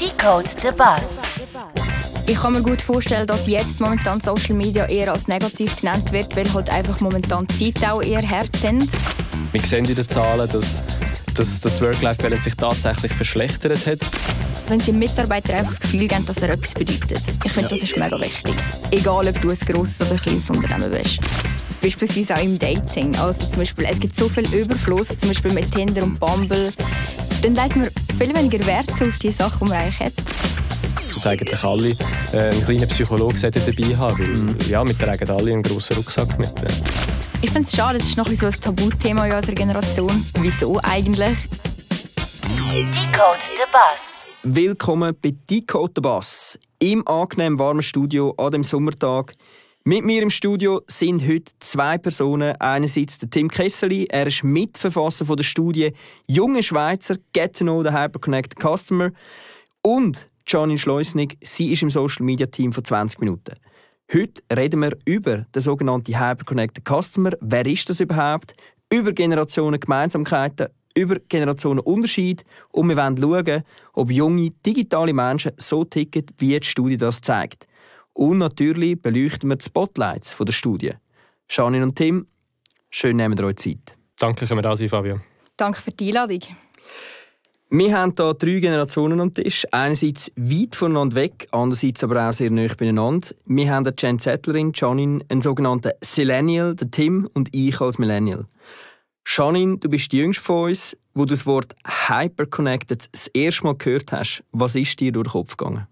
Decode the Bus. Ich kann mir gut vorstellen, dass jetzt momentan Social Media eher als negativ genannt wird, weil halt einfach momentan die Zeiten auch eher hart sind. Wir sehen in den Zahlen, dass die Work-Life-Balance sich tatsächlich verschlechtert hat. Wenn sie dem Mitarbeiter einfach das Gefühl geben, dass er etwas bedeutet. Ich finde, das ist mega wichtig. Egal, ob du ein grosses oder ein kleines Unternehmen bist. Beispielsweise auch im Dating. Also zum Beispiel, es gibt so viel Überfluss, zum Beispiel mit Tinder und Bumble. Dann legt man viel weniger Wert auf die Sachen, die man eigentlich hat. Dass eigentlich alle einen kleinen Psychologen dabei haben, weil ja, wir tragen alle einen grossen Rucksack mit. Ich finde es schade, es ist noch ein Tabuthema in unserer Generation. Wieso eigentlich? Decode the Bus. Willkommen bei Decode the Bus im angenehm warmen Studio an dem Sommertag. Mit mir im Studio sind heute zwei Personen. Einerseits der Tim Kesseli, er ist Mitverfasser von der Studie «Junge Schweizer – Get to know the Hyperconnected Customer». Und Janine Schleusnig, sie ist im Social-Media-Team von 20 Minuten. Heute reden wir über den sogenannten Hyperconnected Customer. Wer ist das überhaupt? Über Generationen-Gemeinsamkeiten, über Generationenunterschied. Und wir wollen schauen, ob junge, digitale Menschen so ticken, wie die Studie das zeigt. Und natürlich beleuchten wir die Spotlights der Studie. Janine und Tim, schön nehmt ihr euch Zeit. Danke, können wir da sein, Fabio. Danke für die Einladung. Wir haben hier 3 Generationen am Tisch. Einerseits weit voneinander weg, andererseits aber auch sehr nahe beieinander. Wir haben eine Gen Zettlerin, Janine, einen sogenannten Zillennial, den Tim und ich als Millennial. Janine, du bist die Jüngste von uns, wo du das Wort Hyperconnected das erste Mal gehört hast. Was ist dir durch den Kopf gegangen?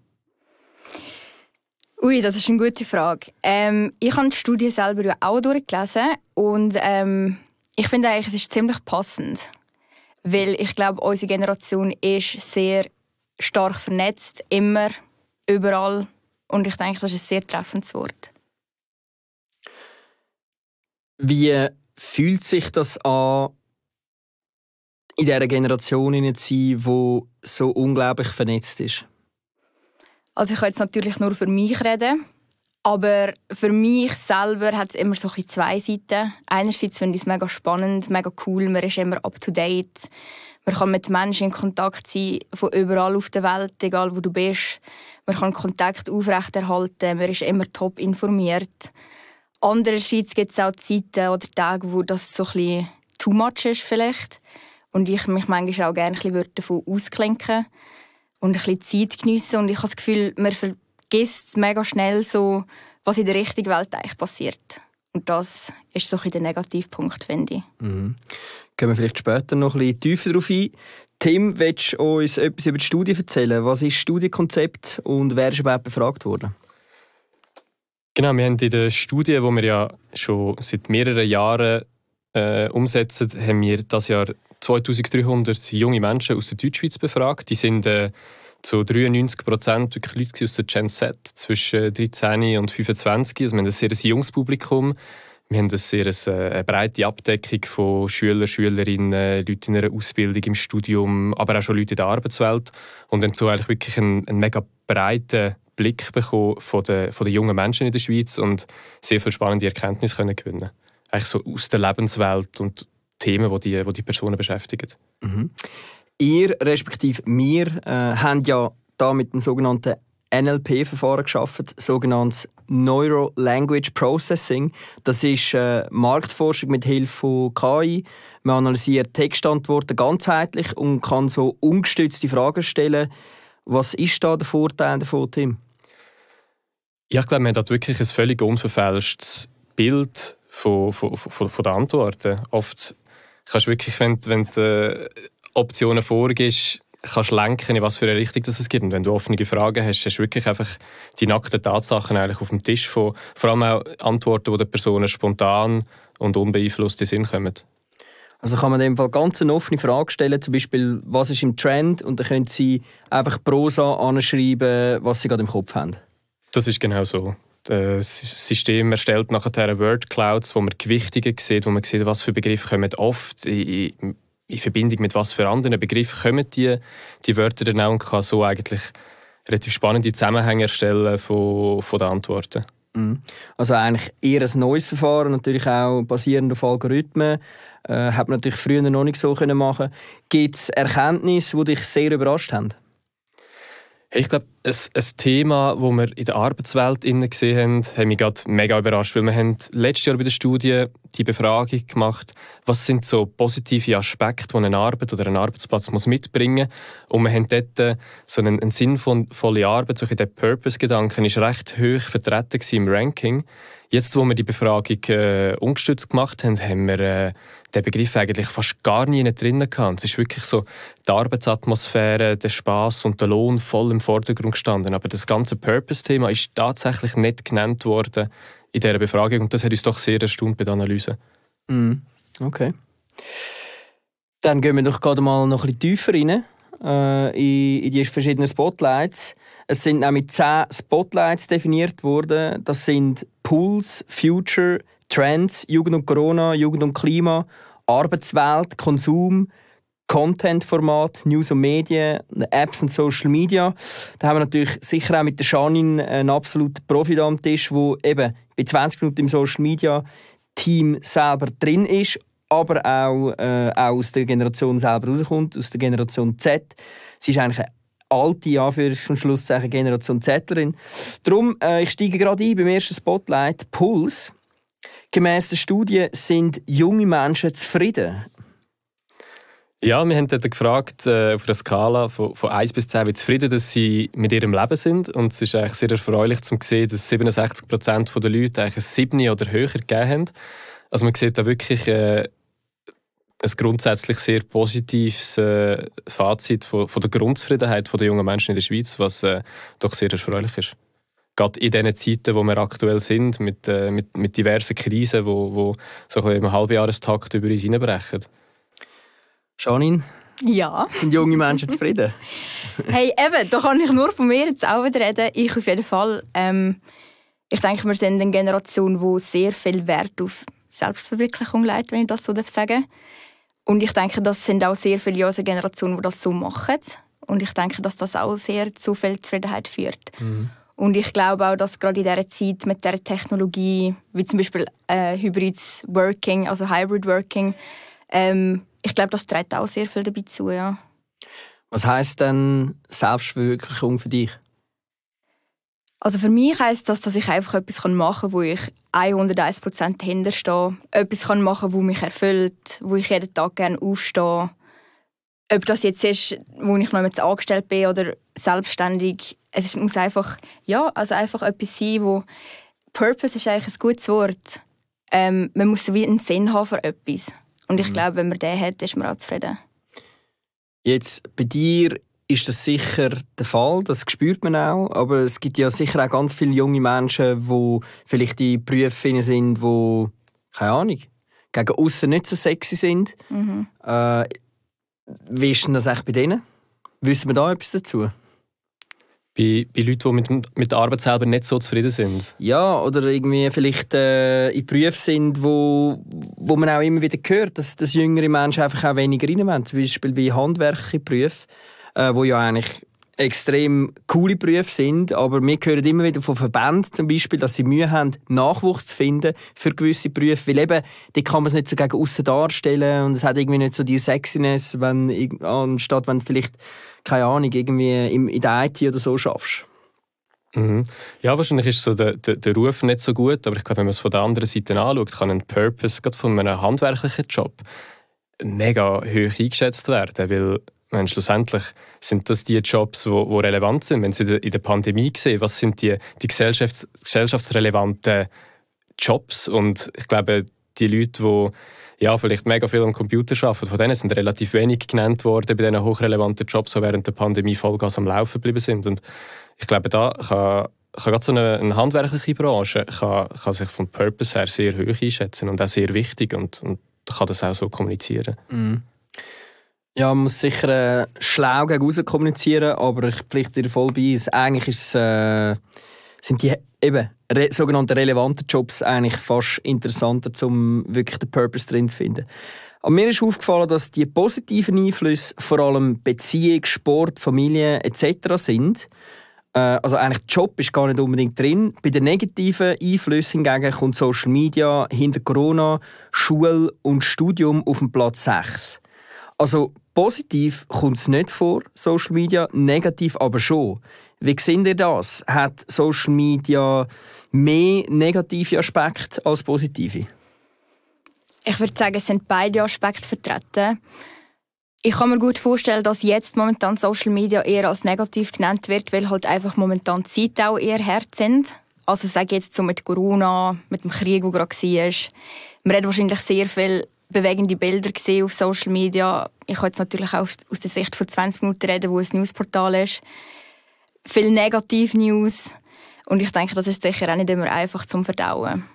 Ui, das ist eine gute Frage. Ich habe die Studie selber ja auch durchgelesen und ich finde eigentlich, es ist ziemlich passend. Weil ich glaube, unsere Generation ist sehr stark vernetzt, immer, überall. Und ich denke, das ist ein sehr treffendes Wort. Wie fühlt sich das an, in dieser Generation zu sein, die so unglaublich vernetzt ist? Also ich kann jetzt natürlich nur für mich reden, aber für mich selber hat es immer so ein bisschen 2 Seiten. Einerseits finde ich es mega spannend, mega cool, man ist immer up to date. Man kann mit Menschen in Kontakt sein, von überall auf der Welt, egal wo du bist. Man kann Kontakt aufrechterhalten, man ist immer top informiert. Andererseits gibt es auch Zeiten oder Tage, wo das so ein bisschen too much ist vielleicht. Und ich mich manchmal auch gerne ein bisschen davon ausklinken und ein bisschen Zeit geniessen. Und ich habe das Gefühl, man vergisst mega schnell, so, was in der richtigen Welt eigentlich passiert. Und das ist so ein der Negativpunkt, finde ich. Mhm. Gehen wir vielleicht später noch ein bisschen tiefer darauf ein. Tim, willst du uns etwas über die Studie erzählen? Was ist das Studienkonzept und wer ist überhaupt befragt worden? Genau, wir haben in der Studie, die wir ja schon seit mehreren Jahren umsetzen, haben wir dieses Jahr 2300 junge Menschen aus der Deutschschweiz befragt. Die sind zu 93% wirklich Leute aus der Gen Z zwischen 13 und 25. Also wir haben ein sehr junges Publikum. Wir haben eine sehr breite Abdeckung von Schülern, Schülerinnen, Leuten in einer Ausbildung, im Studium, aber auch schon Leute in der Arbeitswelt. Und dann so eigentlich wirklich einen mega breiten Blick bekommen von den jungen Menschen in der Schweiz und sehr viele spannende Erkenntnisse können gewinnen. Eigentlich so aus der Lebenswelt und Themen, die Personen beschäftigen. Mhm. Ihr, respektive wir, haben ja da mit dem sogenannten NLP-Verfahren geschaffen, sogenanntes Neuro Language Processing. Das ist Marktforschung mit Hilfe von KI. Man analysiert Textantworten ganzheitlich und kann so ungestützte Fragen stellen. Was ist da der Vorteil davon, Tim? Ja, ich glaube, man hat wirklich ein völlig unverfälschtes Bild von den Antworten. Oft kannst du wirklich, wenn du Optionen vorgibst, kannst lenken, in was für eine Richtung es gibt. Und wenn du offene Fragen hast, hast du wirklich einfach die nackten Tatsachen eigentlich auf dem Tisch von vor allem auch Antworten, die den Personen spontan und unbeeinflusst in den Sinn kommen. Also kann man in dem Fall ganz eine offene Frage stellen, zum Beispiel, was ist im Trend? Und dann können Sie einfach Prosa anschreiben, was Sie gerade im Kopf haben. Das ist genau so. Das System erstellt nachher Word-Clouds, wo man Gewichtungen sieht, wo man sieht, was für Begriffe kommen oft in Verbindung mit was für anderen Begriffen kommen die Wörter dann auch und kann so eigentlich relativ spannende Zusammenhänge erstellen von den Antworten. Also eigentlich eher ein neues Verfahren, natürlich auch basierend auf Algorithmen. Hat man natürlich früher noch nicht so machen können. Gibt es Erkenntnisse, die dich sehr überrascht haben? Ich glaube, ein Thema, das wir in der Arbeitswelt gesehen haben, hat mich gerade mega überrascht, weil wir haben letztes Jahr bei der Studie die Befragung gemacht, was sind so positive Aspekte, die eine Arbeit oder ein Arbeitsplatz muss mitbringen muss. Und wir haben dort so eine sinnvolle Arbeit, so der Purpose-Gedanken ist recht hoch vertreten im Ranking. Jetzt, wo wir die Befragung ungestützt gemacht haben, haben wir den Begriff eigentlich fast gar nie drin gehabt. Es ist wirklich so die Arbeitsatmosphäre, der Spass und der Lohn voll im Vordergrund gestanden. Aber das ganze Purpose-Thema ist tatsächlich nicht genannt worden in dieser Befragung. Und das hat uns doch sehr erstaunt bei der Analyse. Okay. Dann gehen wir doch gerade mal noch ein bisschen tiefer rein in die verschiedenen Spotlights. Es sind nämlich 10 Spotlights definiert worden. Das sind Pulse, Future, Trends, Jugend und Corona, Jugend und Klima, Arbeitswelt, Konsum, Content-Format, News und Medien, Apps und Social Media. Da haben wir natürlich sicher auch mit der Janine einen absoluten Profi am Tisch, der eben bei 20 Minuten im Social Media Team selber drin ist, aber auch aus der Generation selber rauskommt, aus der Generation Z. Sie ist eigentlich eine alte, Anführungs- und Schlusszeichen, Generation Zettlerin. Darum, ich steige gerade ein beim ersten Spotlight, Puls. Gemäss der Studie sind junge Menschen zufrieden. Ja, wir haben dort gefragt, auf einer Skala von 1 bis 10, wie zufrieden dass sie mit ihrem Leben sind. Und es ist eigentlich sehr erfreulich zu sehen, dass 67% der Leute eigentlich ein 7 oder höher gegeben haben. Also man sieht da wirklich ein grundsätzlich sehr positives Fazit von der Grundzufriedenheit der jungen Menschen in der Schweiz, was doch sehr erfreulich ist. Gerade in diesen Zeiten, wo wir aktuell sind, mit diversen Krisen, die so ein bisschen im Halbjahrestakt über uns hineinbrechen. Janine? Ja. Sind junge Menschen zufrieden? Hey, eben, da kann ich nur von mir jetzt auch wieder reden. Ich auf jeden Fall. Ich denke, wir sind eine Generation, die sehr viel Wert auf Selbstverwirklichung legt, wenn ich das so sagen darf. Und ich denke, das sind auch sehr viele in unserer Generation, die das so machen. Und ich denke, dass das auch sehr zu viel Zufriedenheit führt. Mhm. Und ich glaube auch, dass gerade in dieser Zeit mit dieser Technologie, wie zum Beispiel Hybrids Working, also Hybrid Working, ich glaube, das trägt auch sehr viel dabei zu. Ja. Was heisst denn Selbstverwirklichung für dich? Also für mich heisst das, dass ich einfach etwas machen kann, wo ich 101% dahinter stehe. Etwas machen kann, das mich erfüllt, wo ich jeden Tag gerne aufstehe. Ob das jetzt ist, wo ich noch jetzt angestellt bin oder selbstständig. Es muss einfach, einfach etwas sein, wo Purpose ist eigentlich ein gutes Wort. Man muss so wie einen Sinn haben für etwas. Und ich glaube, wenn man den hat, ist man auch zufrieden. Jetzt, bei dir ist das sicher der Fall, das spürt man auch. Aber es gibt ja sicher auch ganz viele junge Menschen, die vielleicht in Berufen sind, die, keine Ahnung, gegen aussen nicht so sexy sind. Mhm. Wie ist denn das eigentlich bei denen? Wissen wir da etwas dazu? Bei Leuten, die mit der Arbeit selber nicht so zufrieden sind? Ja, oder irgendwie vielleicht in Berufen sind, wo man auch immer wieder hört, dass jüngere Menschen einfach auch weniger rein wollen. Zum Beispiel wie handwerkliche Berufe, die ja eigentlich extrem coole Berufe sind, aber wir hören immer wieder von Verbänden zum Beispiel, dass sie Mühe haben, Nachwuchs zu finden für gewisse Berufe, weil eben, die kann man es nicht so gegen aussen darstellen und es hat irgendwie nicht so die Sexiness, anstatt wenn du vielleicht, keine Ahnung, irgendwie in der IT oder so schaffst. Mhm. Ja, wahrscheinlich ist so der Ruf nicht so gut, aber ich glaube, wenn man es von der anderen Seite anschaut, kann ein Purpose gerade von einem handwerklichen Job mega hoch eingeschätzt werden, weil schlussendlich sind das die Jobs, die relevant sind. Wenn Sie in der Pandemie sehen, was sind die gesellschaftsrelevanten Jobs? Und ich glaube, die Leute, die vielleicht mega viel am Computer arbeiten, von denen sind relativ wenig genannt worden bei diesen hochrelevanten Jobs, die während der Pandemie Vollgas am Laufen geblieben sind. Und ich glaube, da kann gerade so eine handwerkliche Branche kann sich vom Purpose her sehr hoch einschätzen und auch sehr wichtig und kann das auch so kommunizieren. Mhm. Ja, man muss sicher schlau gegen raus kommunizieren, aber ich pflichte dir voll bei. Eigentlich sind die sogenannten relevanten Jobs eigentlich fast interessanter, um wirklich den Purpose drin zu finden. Aber mir ist aufgefallen, dass die positiven Einflüsse vor allem Beziehung, Sport, Familie etc. sind. Also eigentlich der Job ist gar nicht unbedingt drin. Bei den negativen Einflüssen hingegen kommt Social Media hinter Corona, Schule und Studium auf den Platz 6. Also positiv kommt es nicht vor, Social Media, negativ aber schon. Wie seht ihr das? Hat Social Media mehr negative Aspekte als positive? Ich würde sagen, es sind beide Aspekte vertreten. Ich kann mir gut vorstellen, dass jetzt momentan Social Media eher als negativ genannt wird, weil halt einfach momentan die Zeiten auch eher hart sind. Also sage ich jetzt so mit Corona, mit dem Krieg, der gerade war. Man hat wahrscheinlich sehr viele bewegende Bilder gesehen auf Social Media. Ich kann jetzt natürlich auch aus der Sicht von 20 Minuten reden, wo ein Newsportal ist. Viel Negativ-News. Und ich denke, das ist sicher auch nicht immer einfach zum Verdauen.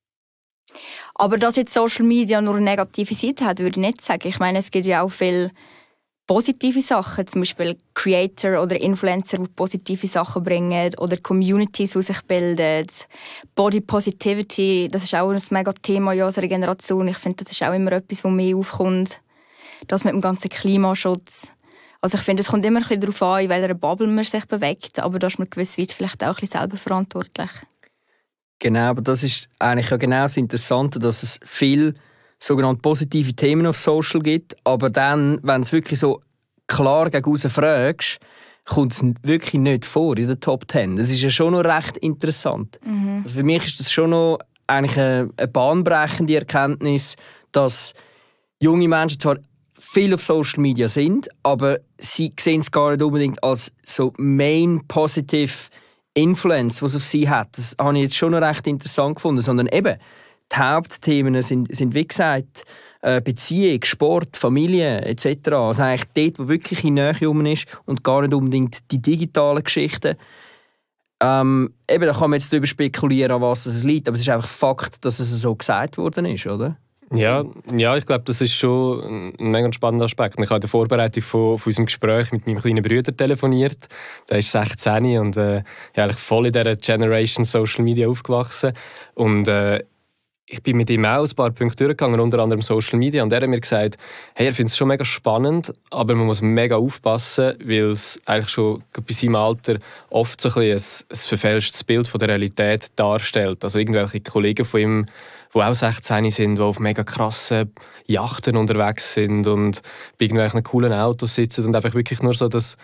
Aber dass jetzt Social Media nur eine negative Seite hat, würde ich nicht sagen. Ich meine, es gibt ja auch viele positive Sachen, zum Beispiel Creator oder Influencer, die positive Sachen bringen, oder Communities, die sich bilden. Body Positivity, das ist auch ein mega Thema in unserer Generation. Ich finde, das ist auch immer etwas, das mehr aufkommt. Das mit dem ganzen Klimaschutz. Also ich finde, es kommt immer ein bisschen darauf an, in welcher Bubble man sich bewegt, aber da ist man gewiss weit vielleicht auch ein bisschen selber verantwortlich. Genau, aber das ist eigentlich ja genau das Interessante, dass es viele sogenannte positive Themen auf Social gibt, aber dann, wenn es wirklich so klar gegen fragst, kommt es wirklich nicht vor in den Top 10. Das ist ja schon noch recht interessant. Also für mich ist das schon noch eigentlich eine bahnbrechende Erkenntnis, dass junge Menschen zwar viel auf Social Media sind, aber sie sehen es gar nicht unbedingt als so main positive Influence, was auf sie hat. Das habe ich jetzt schon noch recht interessant gefunden, sondern eben die Hauptthemen sind wie gesagt Beziehung, Sport, Familie etc. Also eigentlich dort, wo wirklich in Nähe rum ist und gar nicht unbedingt die digitalen Geschichten. Eben, da kann man jetzt darüber spekulieren, an was es liegt, aber es ist einfach Fakt, dass es so gesagt worden ist, oder? Ja, ich glaube, das ist schon ein mega spannender Aspekt. Ich habe in der Vorbereitung von unserem Gespräch mit meinem kleinen Bruder telefoniert. Der ist 16 und eigentlich voll in dieser Generation Social Media aufgewachsen. Und ich bin mit ihm auch ein paar Punkte durchgegangen, unter anderem Social Media. Und er hat mir gesagt, hey, er findet es schon mega spannend, aber man muss mega aufpassen, weil es eigentlich schon bei seinem Alter oft so ein verfälschtes Bild von der Realität darstellt. Also irgendwelche Kollegen von ihm, die auch 16 sind, die auf mega krassen Yachten unterwegs sind und bei irgendwelchen coolen Autos sitzen und einfach wirklich nur so das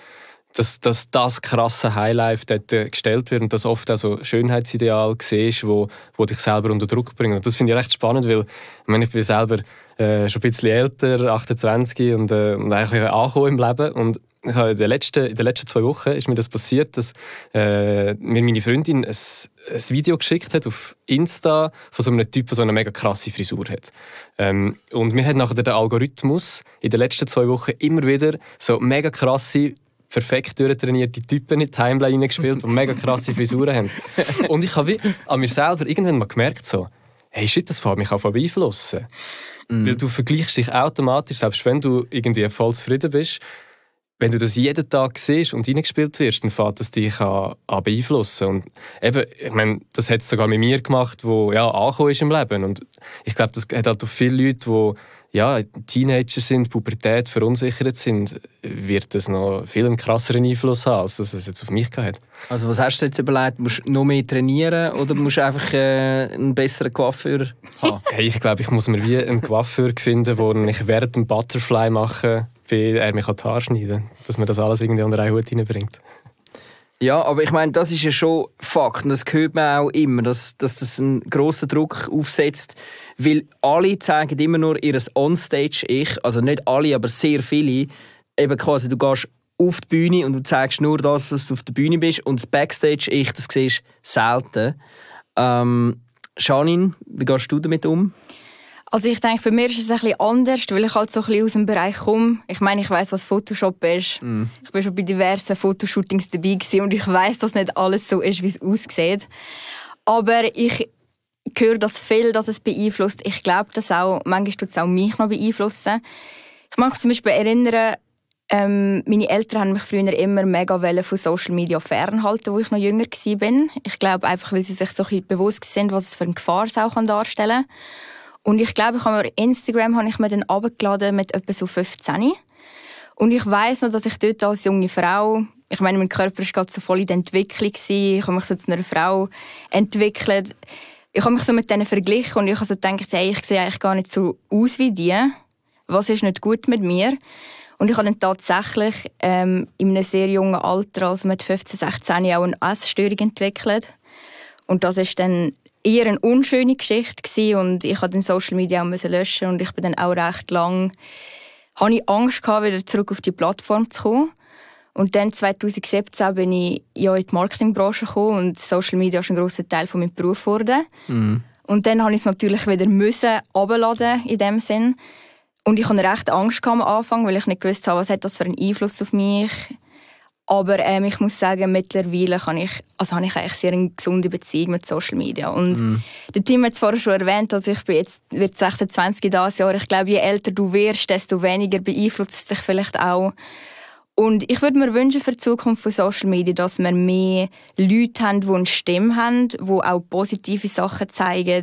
krasse Highlife dort gestellt wird und das oft auch so Schönheitsideal siehst, wo dich selber unter Druck bringen. Und das finde ich recht spannend, weil ich bin selber schon ein bisschen älter, 28 und eigentlich angekommen im Leben. Und ich habe in den letzten 2 Wochen ist mir das passiert, dass mir meine Freundin ein Video geschickt hat auf Insta von so einem Typ, der so eine mega krasse Frisur hat. Und mir hat nachher der Algorithmus in den letzten 2 Wochen immer wieder so mega krasse, perfekt durchtrainierte Typen in die Timeline hineingespielt, die mega krasse Frisuren haben. Und ich habe an mir selber irgendwann mal gemerkt, so, hey shit, das fängt mich an beeinflussen. Weil du vergleichst dich automatisch, selbst wenn du irgendwie voll zufrieden bist, wenn du das jeden Tag siehst und reingespielt wirst, dann fängt das dich an beeinflussen. Und eben, ich meine, das hat es sogar mit mir gemacht, wo angekommen ist im Leben. Und ich glaube, das hat halt auch viele Leute, die Teenager sind, Pubertät, verunsichert sind, wird das noch viel einen krasseren Einfluss haben, als das es jetzt auf mich hat. Also was hast du jetzt überlegt? Musst du noch mehr trainieren oder musst du einfach einen besseren Coiffeur haben? Hey, ich glaube, ich muss mir wie einen Coiffeur finden, wo ich während dem Butterfly mache, wie er mich die Haare schneiden kann, dass man das alles irgendwie unter einen Hut hineinbringt. Ja, aber ich meine, das ist ja schon Fakt und das hört man auch immer, dass das einen grossen Druck aufsetzt, weil alle zeigen immer nur ihr On-Stage-Ich, also nicht alle, aber sehr viele, eben quasi, du gehst auf die Bühne und du zeigst nur das, was du auf der Bühne bist und das Backstage-Ich, das siehst du selten. Janine, wie gehst du damit um? Also ich denke, bei mir ist es ein bisschen anders, weil ich halt so ein bisschen aus dem Bereich komme. Ich meine, ich weiss, was Photoshop ist. Ich war schon bei diversen Fotoshootings dabei gewesen und ich weiss, dass nicht alles so ist, wie es aussieht. Aber ich höre das viel, dass es beeinflusst. Ich glaube das auch. Manchmal tut es auch mich noch beeinflussen. Ich mag mich zum Beispiel erinnern, meine Eltern haben mich früher immer mega von Social Media fernhalten, wo ich noch jünger war. Ich glaube einfach, weil sie sich so ein bisschen bewusst sind, was es für eine Gefahr es auch darstellen kann. Und ich glaube, Instagram habe ich mir dann runtergeladen mit etwa so 15. Und ich weiss noch, dass ich dort als junge Frau, ich meine, mein Körper war gerade so voll in der Entwicklung, ich habe mich so zu einer Frau entwickelt. Ich habe mich so mit denen verglichen und ich habe so gedacht, hey, ich sehe eigentlich gar nicht so aus wie die. Was ist nicht gut mit mir? Und ich habe dann tatsächlich in einem sehr jungen Alter, also mit 15, 16, auch eine Essstörung entwickelt. Und das war dann eher eine unschöne Geschichte gewesen. Und ich musste dann Social Media auch löschen. Und ich bin dann auch recht lang, hatte ich Angst gehabt, wieder zurück auf die Plattform zu kommen. Und dann 2017 bin ich in die Marketingbranche gekommen und Social Media ist ein grosser Teil von meinem Beruf geworden. Und dann musste ich es natürlich wieder herunterladen in dem Sinn. Und ich hatte recht Angst am Anfang, weil ich nicht gewusst habe, was hat das für einen Einfluss auf mich. Aber ich muss sagen, mittlerweile habe ich eigentlich sehr eine gesunde Beziehung mit Social Media. Und der Tim hat es vorher schon erwähnt, dass ich bin jetzt wird 26 dieses Jahr. Ich glaube, je älter du wirst, desto weniger beeinflusst es dich vielleicht auch. Und ich würde mir wünschen für die Zukunft von Social Media, dass wir mehr Leute haben, die eine Stimme haben, die auch positive Sachen zeigen,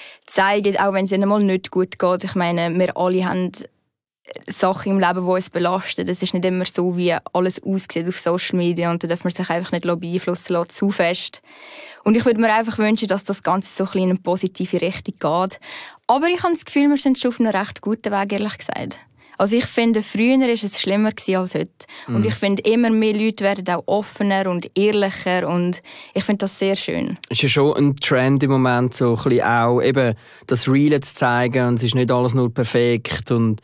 auch wenn es ihnen mal nicht gut geht. Ich meine, wir alle haben Sachen im Leben, die uns belasten. Es ist nicht immer so, wie alles aussieht auf Social Media und da darf man sich einfach nicht beeinflussen lassen, zu fest. Und ich würde mir einfach wünschen, dass das Ganze so ein in eine positive Richtung geht. Aber ich habe das Gefühl, wir sind schon auf einem recht guten Weg, ehrlich gesagt. Also ich finde, früher war es schlimmer als heute. Und ich finde, immer mehr Leute werden auch offener und ehrlicher und ich finde das sehr schön. Es ist ja schon ein Trend im Moment, so ein bisschen auch eben das Real zu zeigen und es ist nicht alles nur perfekt und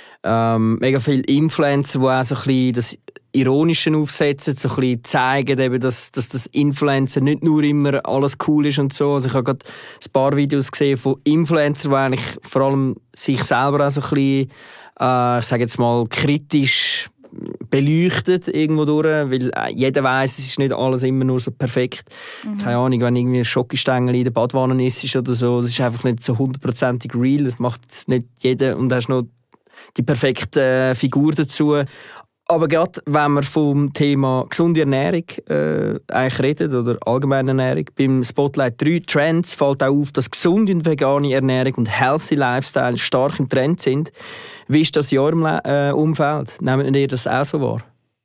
mega viele Influencer, die auch so ein bisschen das Ironische aufsetzen, so ein bisschen zeigen, eben, dass das Influencer nicht nur immer alles cool ist und so. Also ich habe gerade ein paar Videos gesehen von Influencern, die eigentlich vor allem sich selber auch so ein bisschen ich sage jetzt mal, kritisch beleuchtet irgendwo durch, weil jeder weiss, es ist nicht alles immer nur so perfekt. Keine Ahnung, wenn irgendwie ein Schokostängel in der Badwanne ist oder so, das ist einfach nicht so 100%ig real, das macht nicht jeder und da hast noch die perfekte Figur dazu. Aber gerade wenn wir vom Thema gesunde Ernährung eigentlich reden, oder allgemeine Ernährung, beim Spotlight 3 Trends fällt auch auf, dass gesunde und vegane Ernährung und Healthy Lifestyle stark im Trend sind. Wie ist das in eurem Umfeld? Nehmt ihr das auch so wahr?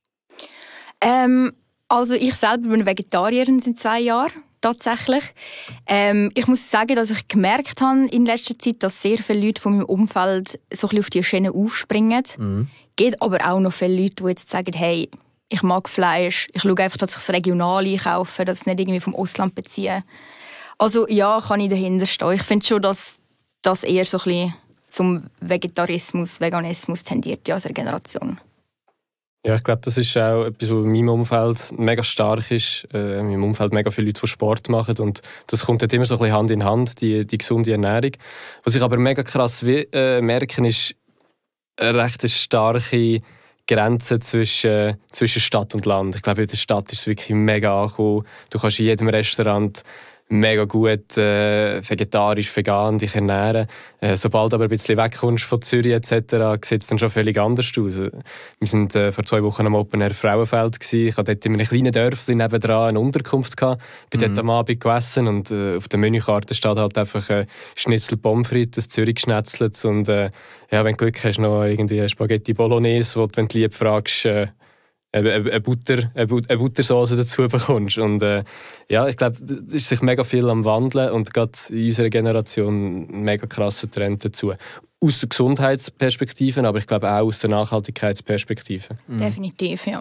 Also ich selber bin Vegetarierin seit 2 Jahren. Tatsächlich. Ich muss sagen, dass ich gemerkt habe in letzter Zeit, dass sehr viele Leute von meinem Umfeld so ein bisschen auf die Schiene aufspringen. Es gibt aber auch noch viele Leute, die jetzt sagen, hey, ich mag Fleisch, ich schaue einfach, dass ich es regional einkaufe, dass ich es nicht irgendwie vom Ausland beziehe. Also ja, kann ich dahinter stehen. Ich finde schon, dass das eher so ein bisschen zum Vegetarismus, Veganismus tendiert in unserer Generation. Ja, ich glaube, das ist auch etwas, was in meinem Umfeld mega stark ist. In meinem Umfeld mega viele Leute, die Sport machen und das kommt dort immer so ein bisschen Hand in Hand, die gesunde Ernährung. Was ich aber mega krass merke, ist eine recht starke Grenze zwischen Stadt und Land. Ich glaube, in der Stadt ist es wirklich mega angekommen. Du kannst in jedem Restaurant mega gut vegetarisch, vegan dich ernähren. Sobald du aber ein bisschen wegkommst von Zürich etc., sieht es dann schon völlig anders aus. Wir waren vor 2 Wochen am Open Air Frauenfeld. Ich hatte dort in einem kleinen Dörfchen nebendran eine Unterkunft. Ich bin dort am Abend gegessen und auf der Menükarte steht halt einfach Schnitzel Pommes frites, ein Zürich Schnetzlets und ja, wenn du Glück hast, noch irgendwie Spaghetti Bolognese, wo du, wenn du lieb fragst, eine Buttersauce dazu bekommst. Und ja, ich glaube, es ist sich mega viel am Wandeln und gerade in unserer Generation ein mega krasser Trend dazu. Aus der Gesundheitsperspektive, aber ich glaube auch aus der Nachhaltigkeitsperspektive. Definitiv, ja.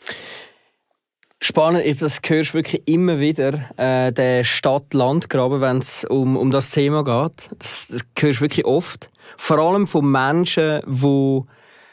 Spannend, das hörst du wirklich immer wieder, der Stadt-Land-Graben, wenn es um das Thema geht. Das hörst du wirklich oft. Vor allem von Menschen, die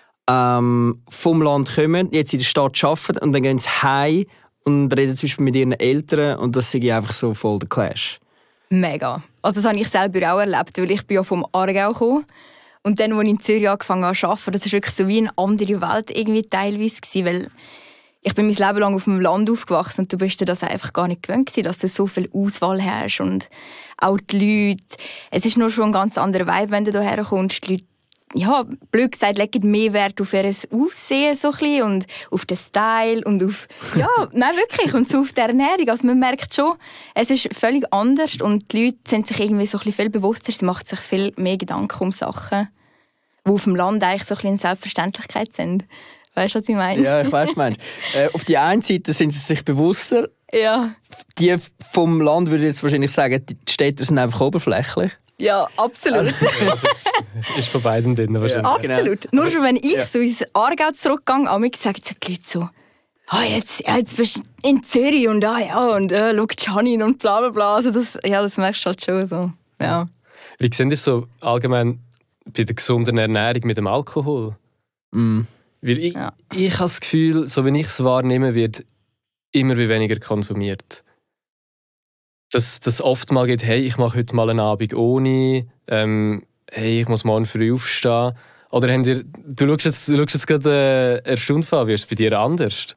vom Land kommen, jetzt in der Stadt arbeiten und dann gehen sie heim und reden zum Beispiel mit ihren Eltern und das ist einfach so voll der Clash. Mega. Also das habe ich selber auch erlebt, weil ich bin ja vom Aargau gekommen und dann, als ich in Zürich angefangen habe zu arbeiten, das war wirklich so wie eine andere Welt irgendwie teilweise gewesen, weil ich bin mein Leben lang auf dem Land aufgewachsen und du bist dir das einfach gar nicht gewöhnt gewesen, dass du so viel Auswahl hast und auch die Leute. Es ist nur schon ein ganz anderer Vibe, wenn du hierher kommst. Die Leute, ja, blöd gesagt, legen mehr Wert auf ihr Aussehen so ein bisschen und auf den Style und auf, ja, nein, wirklich, und so auf die Ernährung. Also man merkt schon, es ist völlig anders und die Leute sind sich irgendwie so ein bisschen viel bewusster, sie machen sich viel mehr Gedanken um Sachen, die auf dem Land eigentlich so ein bisschen eine Selbstverständlichkeit sind. Weißt du, was ich meine? Ja, ich weiss, was du meinst. Auf der einen Seite sind sie sich bewusster. Ja. Die vom Land würde ich jetzt wahrscheinlich sagen, die Städter sind einfach oberflächlich. Ja, absolut. Das ist von beidem drin wahrscheinlich. Absolut. Genau. Nur schon, wenn ich so ins Aargau zurückgehe, sagen die Leute so, jetzt bist du in Zürich und schau Janine und bla bla bla. Also das merkst du halt schon so. Ja. Wie seht ihr so allgemein bei der gesunden Ernährung mit dem Alkohol? Weil ich habe das Gefühl, so wie ich es wahrnehme, wird immer weniger konsumiert. Dass oft mal geht, hey, ich mache heute mal einen Abend ohne, hey, ich muss morgen früh aufstehen. Oder du schaust jetzt gerade erstaunt an, wie ist es bei dir anders?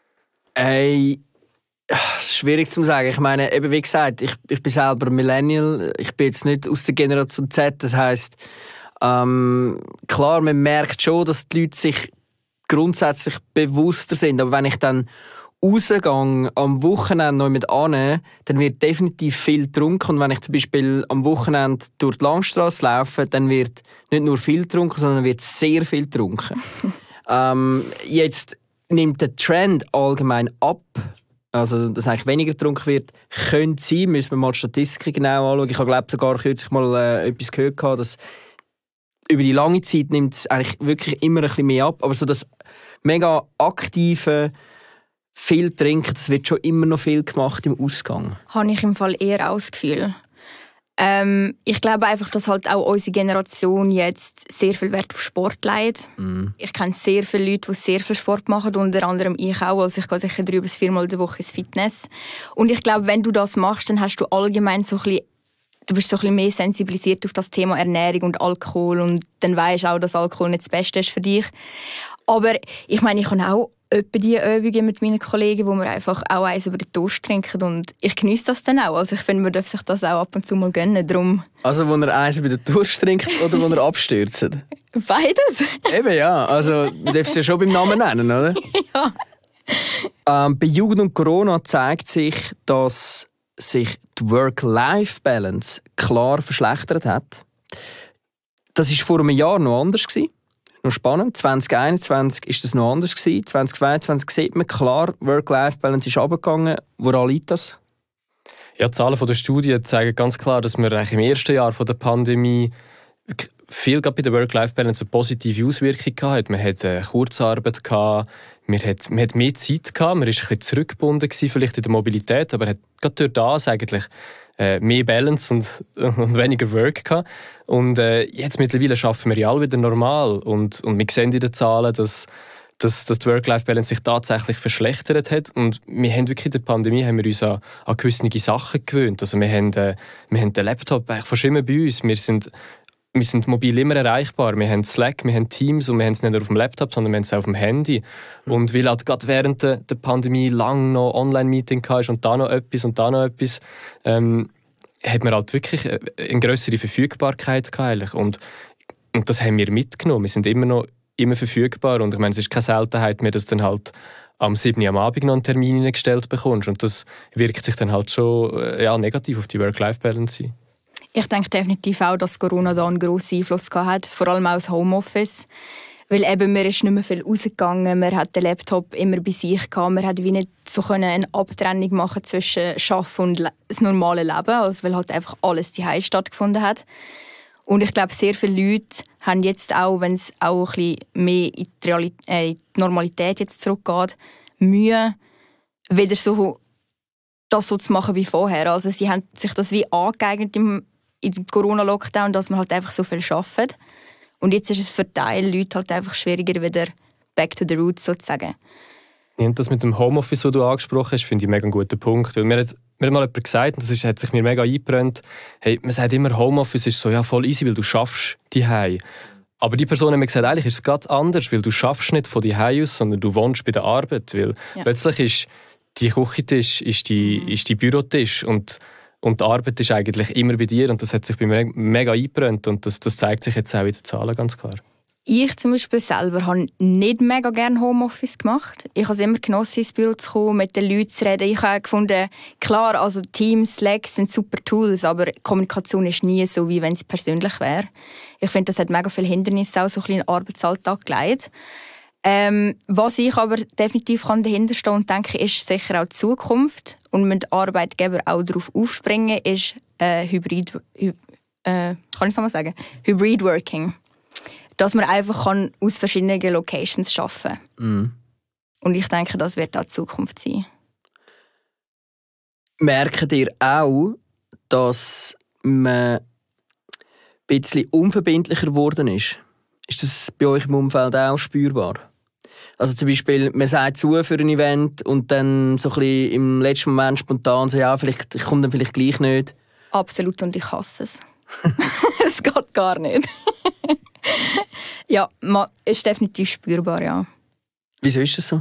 Schwierig zu sagen. Ich meine, eben wie gesagt, ich bin selber Millennial. Ich bin jetzt nicht aus der Generation Z. Das heisst, klar, man merkt schon, dass die Leute sich grundsätzlich bewusster sind. Aber wenn ich dann rausgehe, am Wochenende noch mit an, dann wird definitiv viel getrunken. Und wenn ich zum Beispiel am Wochenende durch die Langstrasse laufe, dann wird nicht nur viel getrunken, sondern wird sehr viel getrunken. Jetzt nimmt der Trend allgemein ab. Also, dass eigentlich weniger getrunken wird, könnte sein. Müssen wir mal die Statistiken genau anschauen. Ich habe, glaube sogar kürzlich mal etwas gehört, dass über die lange Zeit nimmt es eigentlich wirklich immer ein bisschen mehr ab. Aber so das mega aktive viel trinken, das wird schon immer noch viel gemacht im Ausgang. Habe ich im Fall eher auch das Gefühl. Ich glaube einfach, dass halt auch unsere Generation jetzt sehr viel Wert auf Sport legt. Ich kenne sehr viele Leute, die sehr viel Sport machen, unter anderem ich auch. Also ich gehe sicher 3 bis 4 Mal in der Woche ins Fitness. Und ich glaube, wenn du das machst, dann hast du allgemein so ein bisschen, du bist so ein bisschen mehr sensibilisiert auf das Thema Ernährung und Alkohol und dann weisst du auch, dass Alkohol nicht das Beste ist für dich. Aber ich meine, ich habe auch etwa diese Übungen mit meinen Kollegen, wo wir einfach auch eins über den Durst trinken und ich genieße das dann auch. Also ich finde, man darf sich das auch ab und zu mal gönnen. Drum. Also wo er eins über den Durst trinkt oder wo er abstürzt? Beides. Eben ja, also du darfst es ja schon beim Namen nennen, oder? Ja. Bei Jugend und Corona zeigt sich, dass sich die Work-Life-Balance klar verschlechtert hat. Das war vor einem Jahr noch anders. Noch spannend. 2021 war das noch anders. 2022 sieht man klar, Work-Life-Balance ist runtergegangen. Woran liegt das? Ja, die Zahlen der Studie zeigen ganz klar, dass wir im ersten Jahr der Pandemie viel bei der Work-Life-Balance eine positive Auswirkung hatten. Man hatte Kurzarbeit, man hat mehr Zeit, man war ein bisschen zurückgebunden vielleicht in der Mobilität, aber hat gerade durch das eigentlich mehr Balance und weniger Work gehabt. Und jetzt mittlerweile arbeiten wir ja alle wieder normal. Und wir sehen in den Zahlen, dass die Work-Life-Balance sich tatsächlich verschlechtert hat. Und wir haben wirklich in der Pandemie haben wir uns an gewisse Sachen gewöhnt. Also wir haben den Laptop eigentlich fast immer bei uns. Wir sind mobil immer erreichbar. Wir haben Slack, wir haben Teams und wir haben es nicht nur auf dem Laptop, sondern wir haben es auch auf dem Handy. Und weil halt gerade während der Pandemie lang noch Online-Meeting hatte und da noch etwas, hat man halt wirklich eine grössere Verfügbarkeit gehabt. Und das haben wir mitgenommen. Wir sind immer verfügbar. Und ich meine, es ist keine Seltenheit mehr, dass du dann halt am 7. Uhr am Abend noch einen Termin gestellt bekommst. Und das wirkt sich dann halt schon negativ auf die Work-Life-Balance. Ich denke definitiv auch, dass Corona da einen grossen Einfluss hat, vor allem auch das Homeoffice. Weil eben, man ist nicht mehr viel rausgegangen, man hat den Laptop immer bei sich gehabt, man hat wie nicht so eine Abtrennung machen zwischen Arbeiten und das normale Leben, also weil halt einfach alles zuhause stattgefunden hat. Und ich glaube, sehr viele Leute haben jetzt auch, wenn es auch ein bisschen mehr in die Normalität jetzt zurückgeht, Mühe, wieder so das so zu machen wie vorher. Also sie haben sich das wie angeeignet im Corona-Lockdown, dass man halt einfach so viel arbeitet. Und jetzt ist es für Teile Leute halt einfach schwieriger, wieder back to the roots sozusagen. Ja, das mit dem Homeoffice, das du angesprochen hast, finde ich mega einen guten Punkt. Weil mir hat mal jemand gesagt, und das hat sich mir mega eingebrannt, hey, man sagt immer, Homeoffice ist so voll easy, weil du schaffst die Hause. Aber die Person hat mir gesagt, eigentlich ist es ganz anders, weil du schaffst nicht von die Hause aus, sondern du wohnst bei der Arbeit. Weil plötzlich ist die Küchentisch, ist die Bürotisch und die Arbeit ist eigentlich immer bei dir und das hat sich bei mir mega eingebrannt und das zeigt sich jetzt auch in den Zahlen ganz klar. Ich zum Beispiel selber habe nicht mega gerne Homeoffice gemacht. Ich habe es immer genossen, ins Büro zu kommen, mit den Leuten zu reden. Ich habe gefunden, klar, also Teams, Slack sind super Tools, aber Kommunikation ist nie so, wie wenn es persönlich wäre. Ich finde, das hat mega viele Hindernisse auch so ein bisschen in den Arbeitsalltag gelegt. Was ich aber definitiv dahinter stehen und denke, ist sicher auch die Zukunft und mit Arbeitgeber auch darauf aufspringen, ist kann ich es nochmal sagen? Hybrid Working. Dass man einfach kann aus verschiedenen Locations arbeiten kann. Und ich denke, das wird auch die Zukunft sein. Merkt ihr auch, dass man ein bisschen unverbindlicher geworden ist? Ist das bei euch im Umfeld auch spürbar? Also zum Beispiel, man sagt zu für ein Event und dann so ein bisschen im letzten Moment spontan so, ja, vielleicht, ich komme dann vielleicht gleich nicht. Absolut, und ich hasse es. Es geht gar nicht. Ja, es ist definitiv spürbar, ja. Wieso ist das so?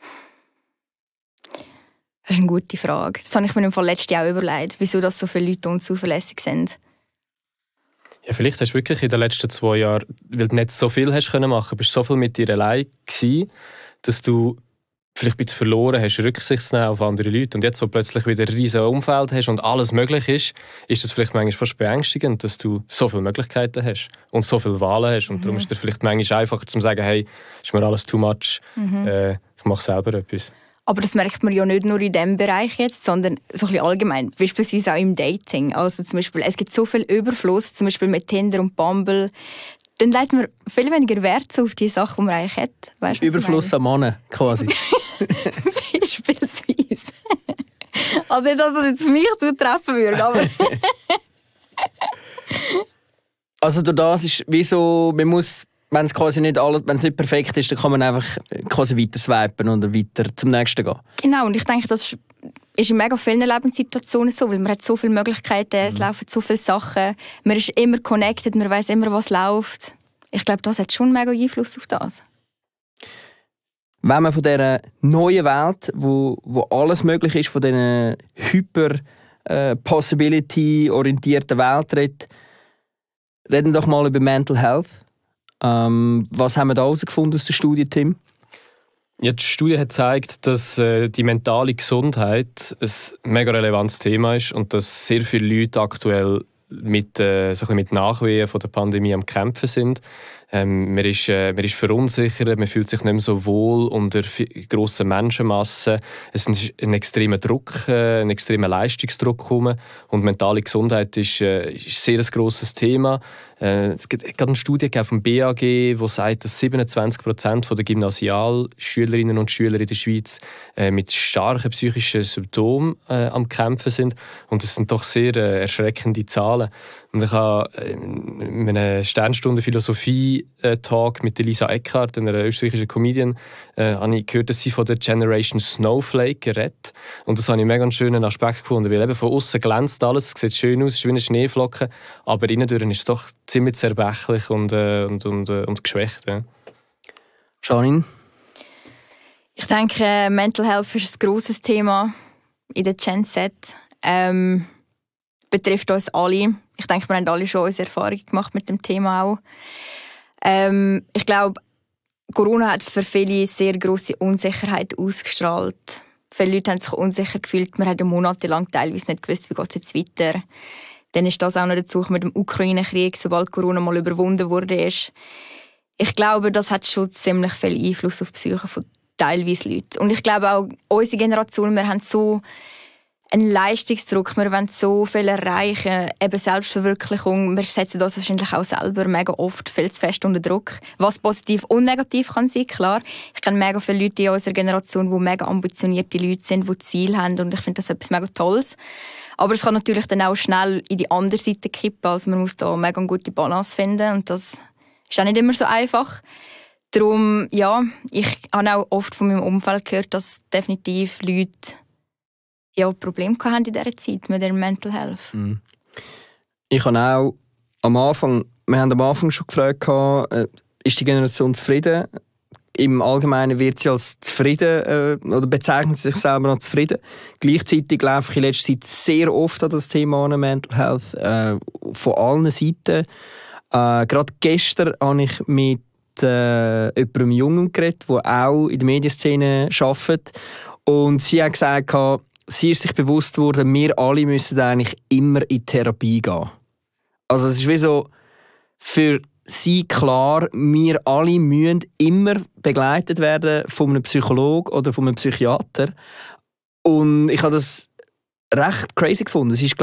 Das ist eine gute Frage. Das habe ich mir im Fall letztes Jahr auch überlegt, wieso das so viele Leute unzuverlässig sind. Ja, vielleicht hast du wirklich in den letzten 2 Jahren, weil du nicht so viel hast machen können, bist so viel mit dir allein gewesen, dass du vielleicht ein bisschen verloren hast, Rücksicht zu nehmen auf andere Leute. Und jetzt, wo du plötzlich wieder ein riesiges Umfeld hast und alles möglich ist das vielleicht manchmal fast beängstigend, dass du so viele Möglichkeiten hast und so viele Wahlen hast. Und darum ist es vielleicht manchmal einfacher zu sagen, hey, ist mir alles too much, ich mache selber etwas. Aber das merkt man ja nicht nur in diesem Bereich jetzt, sondern so ein bisschen allgemein, beispielsweise auch im Dating. Also zum Beispiel, es gibt so viel Überfluss, zum Beispiel mit Tinder und Bumble. Dann legt man viel weniger Wert auf die Sachen, die man eigentlich hat. Weißt, Überfluss an Männern, quasi. Beispielsweise. Also nicht, dass es jetzt mich zutreffen würde, aber... Also durch das ist wie so, man muss, wenn es quasi nicht alles, wenn es nicht perfekt ist, dann kann man einfach quasi weiter swipen oder weiter zum nächsten gehen. Genau, und ich denke, das ist in mega vielen Lebenssituationen so, weil man hat so viele Möglichkeiten, es laufen so viele Sachen, man ist immer connected, man weiss immer, was läuft. Ich glaube, das hat schon mega Einfluss auf das. Wenn man von dieser neuen Welt, wo alles möglich ist, von dieser Hyper-Possibility-orientierten Welt redet, reden wir doch mal über Mental Health. Was haben wir da herausgefunden aus der Studie, Tim? Ja, die Studie hat gezeigt, dass die mentale Gesundheit ein mega relevantes Thema ist und dass sehr viele Leute aktuell mit Nachwehen von der Pandemie am Kämpfen sind. Man ist verunsichert, man fühlt sich nicht mehr so wohl unter grossen Menschenmassen. Es ist ein extremer Druck, ein extremer Leistungsdruck herum. Und mentale Gesundheit ist ein sehr grosses Thema. Es gibt gerade eine Studie vom BAG, die sagt, dass 27% der Gymnasialschülerinnen und Schüler in der Schweiz mit starken psychischen Symptomen am Kämpfen sind. Und das sind doch sehr erschreckende Zahlen. Und ich habe in einer Sternstunde Philosophie-Talk mit Lisa Eckhardt, einer österreichischen Comedian, habe ich gehört, dass sie von der Generation Snowflake redet. Und das habe ich einen mega schönen Aspekt gefunden, weil eben von außen glänzt alles, es sieht schön aus, es ist wie eine Schneeflocke, aber innen ist es doch ziemlich zerbrechlich und geschwächt. Ja. Janine? Ich denke, Mental Health ist ein grosses Thema in der Gen Z. Betrifft uns alle. Ich denke, wir haben alle schon unsere Erfahrungen gemacht mit dem Thema auch. Ich glaube, Corona hat für viele sehr grosse Unsicherheit ausgestrahlt. Viele Leute haben sich unsicher gefühlt. Wir haben monatelang teilweise nicht gewusst, wie geht es jetzt weiter. Dann ist das auch noch dazu mit dem Ukraine-Krieg, sobald Corona mal überwunden wurde. Ich glaube, das hat schon ziemlich viel Einfluss auf die Psyche von teilweise Leuten. Und ich glaube auch, unsere Generation, wir haben so einen Leistungsdruck, wir wollen so viel erreichen, eben Selbstverwirklichung. Wir setzen das wahrscheinlich auch selber mega oft viel zu fest unter Druck, was positiv und negativ kann sein, klar. Ich kenne mega viele Leute in unserer Generation, die mega ambitionierte Leute sind, die Ziele haben und ich finde das etwas mega Tolles. Aber es kann natürlich dann auch schnell in die andere Seite kippen, also man muss da mega eine gute Balance finden und das ist auch nicht immer so einfach. Darum, ja, ich habe auch oft von meinem Umfeld gehört, dass definitiv Leute Probleme hatten in dieser Zeit mit der Mental Health. Ich habe auch wir haben am Anfang schon gefragt, ist die Generation zufrieden? Im Allgemeinen wird sie als zufrieden oder bezeichnet sie sich selber als zufrieden. Gleichzeitig laufe ich in letzter Zeit sehr oft an das Thema Mental Health, von allen Seiten. Gerade gestern habe ich mit jemandem Jungen geredet, der auch in der Medienszene arbeitet. Und sie hat gesagt, sie ist sich bewusst geworden, wir alle müssen eigentlich immer in Therapie gehen. Also es ist wie so für sie klar, wir alle müssen immer begleitet werden von einem Psychologen oder von einem Psychiater. Und ich habe das recht crazy gefunden. Es ist, glaube ich,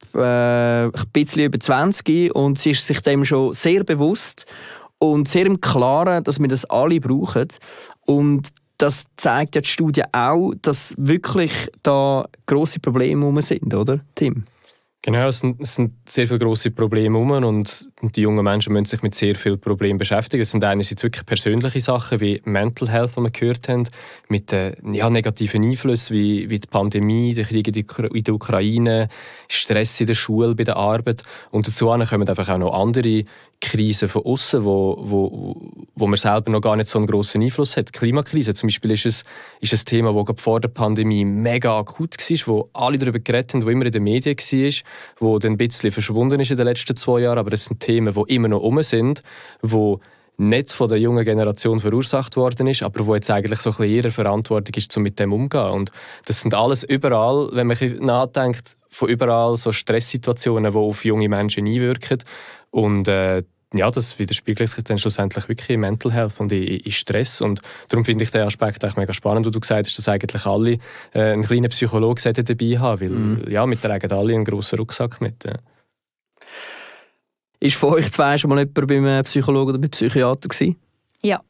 ein bisschen über 20 und sie ist sich dem schon sehr bewusst und sehr im Klaren, dass wir das alle brauchen. Und das zeigt ja die Studie auch, dass wirklich da grosse Probleme rum sind, oder, Tim? Genau, es sind sehr viele grosse Probleme rum und die jungen Menschen müssen sich mit sehr vielen Problemen beschäftigen. Es sind einerseits wirklich persönliche Sachen wie Mental Health, die wir gehört haben, mit negativen Einflüssen wie die Pandemie, der Krieg in der Ukraine, Stress in der Schule, bei der Arbeit. Und dazu kommen einfach auch noch andere Krisen von außen, wo man selber noch gar nicht so einen grossen Einfluss hat. Die Klimakrise zum Beispiel ist ein Thema, das vor der Pandemie mega akut war, wo alle darüber geredet haben, wo immer in den Medien war, wo dann ein bisschen verschwunden ist in den letzten 2 Jahren. Aber es sind Themen, die immer noch sind, die nicht von der jungen Generation verursacht worden ist, aber wo jetzt eigentlich so ein bisschen ihre Verantwortung ist, um mit dem umzugehen. Und das sind alles überall, wenn man nachdenkt, von überall so Stresssituationen, die auf junge Menschen einwirken. Und das widerspiegelt sich dann schlussendlich wirklich in Mental Health und in Stress. Und darum finde ich den Aspekt eigentlich mega spannend, wo du gesagt hast, dass eigentlich alle einen kleinen Psychologen dabei haben, weil wir tragen alle einen grossen Rucksack mit. Ja. Ist von euch zwei schon mal jemand beim Psychologen oder beim Psychiater gewesen? Ja.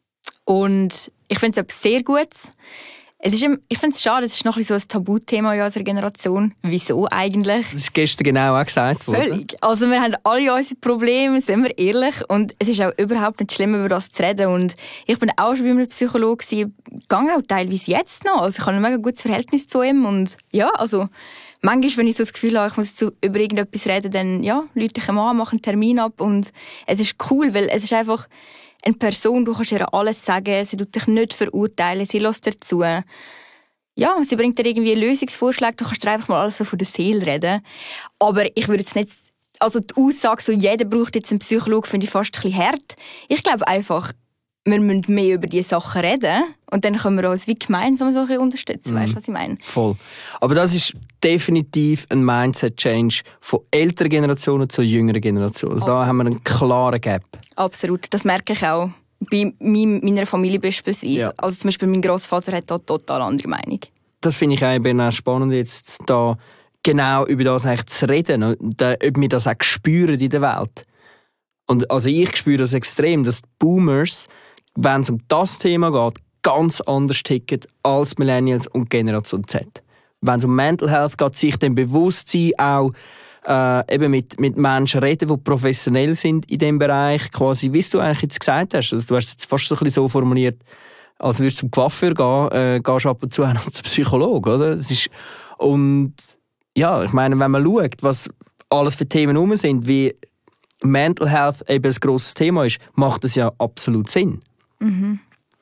Und ich finde es etwas sehr Gutes. Ich finde es schade, es ist noch so ein Tabuthema in unserer Generation. Wieso eigentlich? Das ist gestern genau auch gesagt worden. Völlig. Also wir haben alle unsere Probleme, sind wir ehrlich. Und es ist auch überhaupt nicht schlimm, über das zu reden. Und ich bin auch schon bei einem Psychologen gewesen, gehe auch teilweise jetzt noch. Also ich habe ein mega gutes Verhältnis zu ihm. Und ja, also manchmal, wenn ich so das Gefühl habe, ich muss jetzt über irgendetwas reden, dann rufe ich ihn an, mache einen Termin ab. Und es ist cool, weil es ist einfach eine Person, du kannst ihr alles sagen, sie tut dich nicht verurteilen, sie lässt dir zu. Ja, sie bringt dir irgendwie einen Lösungsvorschlag, du kannst dir einfach mal alles so von der Seele reden. Aber ich würde jetzt nicht, also die Aussage, so jeder braucht jetzt einen Psychologen, finde ich fast ein bisschen hart. Ich glaube einfach, wir müssen mehr über diese Sachen reden und dann können wir uns wie gemeinsam so ein bisschen unterstützen. Weißt du, was ich meine? Voll. Aber das ist definitiv ein Mindset-Change von älteren Generationen zu jüngeren Generationen. Also da haben wir einen klaren Gap. Absolut, das merke ich auch. Bei meiner Familie beispielsweise. Ja. Also zum Beispiel mein Grossvater hat da total andere Meinung. Das finde ich auch spannend, jetzt da genau über das eigentlich zu reden. Ob wir das auch spüren in der Welt. Und also ich spüre das extrem, dass die Boomers, wenn es um das Thema geht, ganz anders ticken als Millennials und Generation Z. Wenn es um Mental Health geht, sich dem Bewusstsein auch eben mit Menschen reden, die professionell sind in diesem Bereich, quasi, wie du eigentlich jetzt gesagt hast. Also, du hast es jetzt fast so ein bisschen so formuliert, als würdest du zum Coiffeur gehen, gehst ab und zu auch noch zum Psychologen, oder? Das ist, und ja, ich meine, wenn man schaut, was alles für Themen herum sind, wie Mental Health eben ein grosses Thema ist, macht das ja absolut Sinn. Mhm.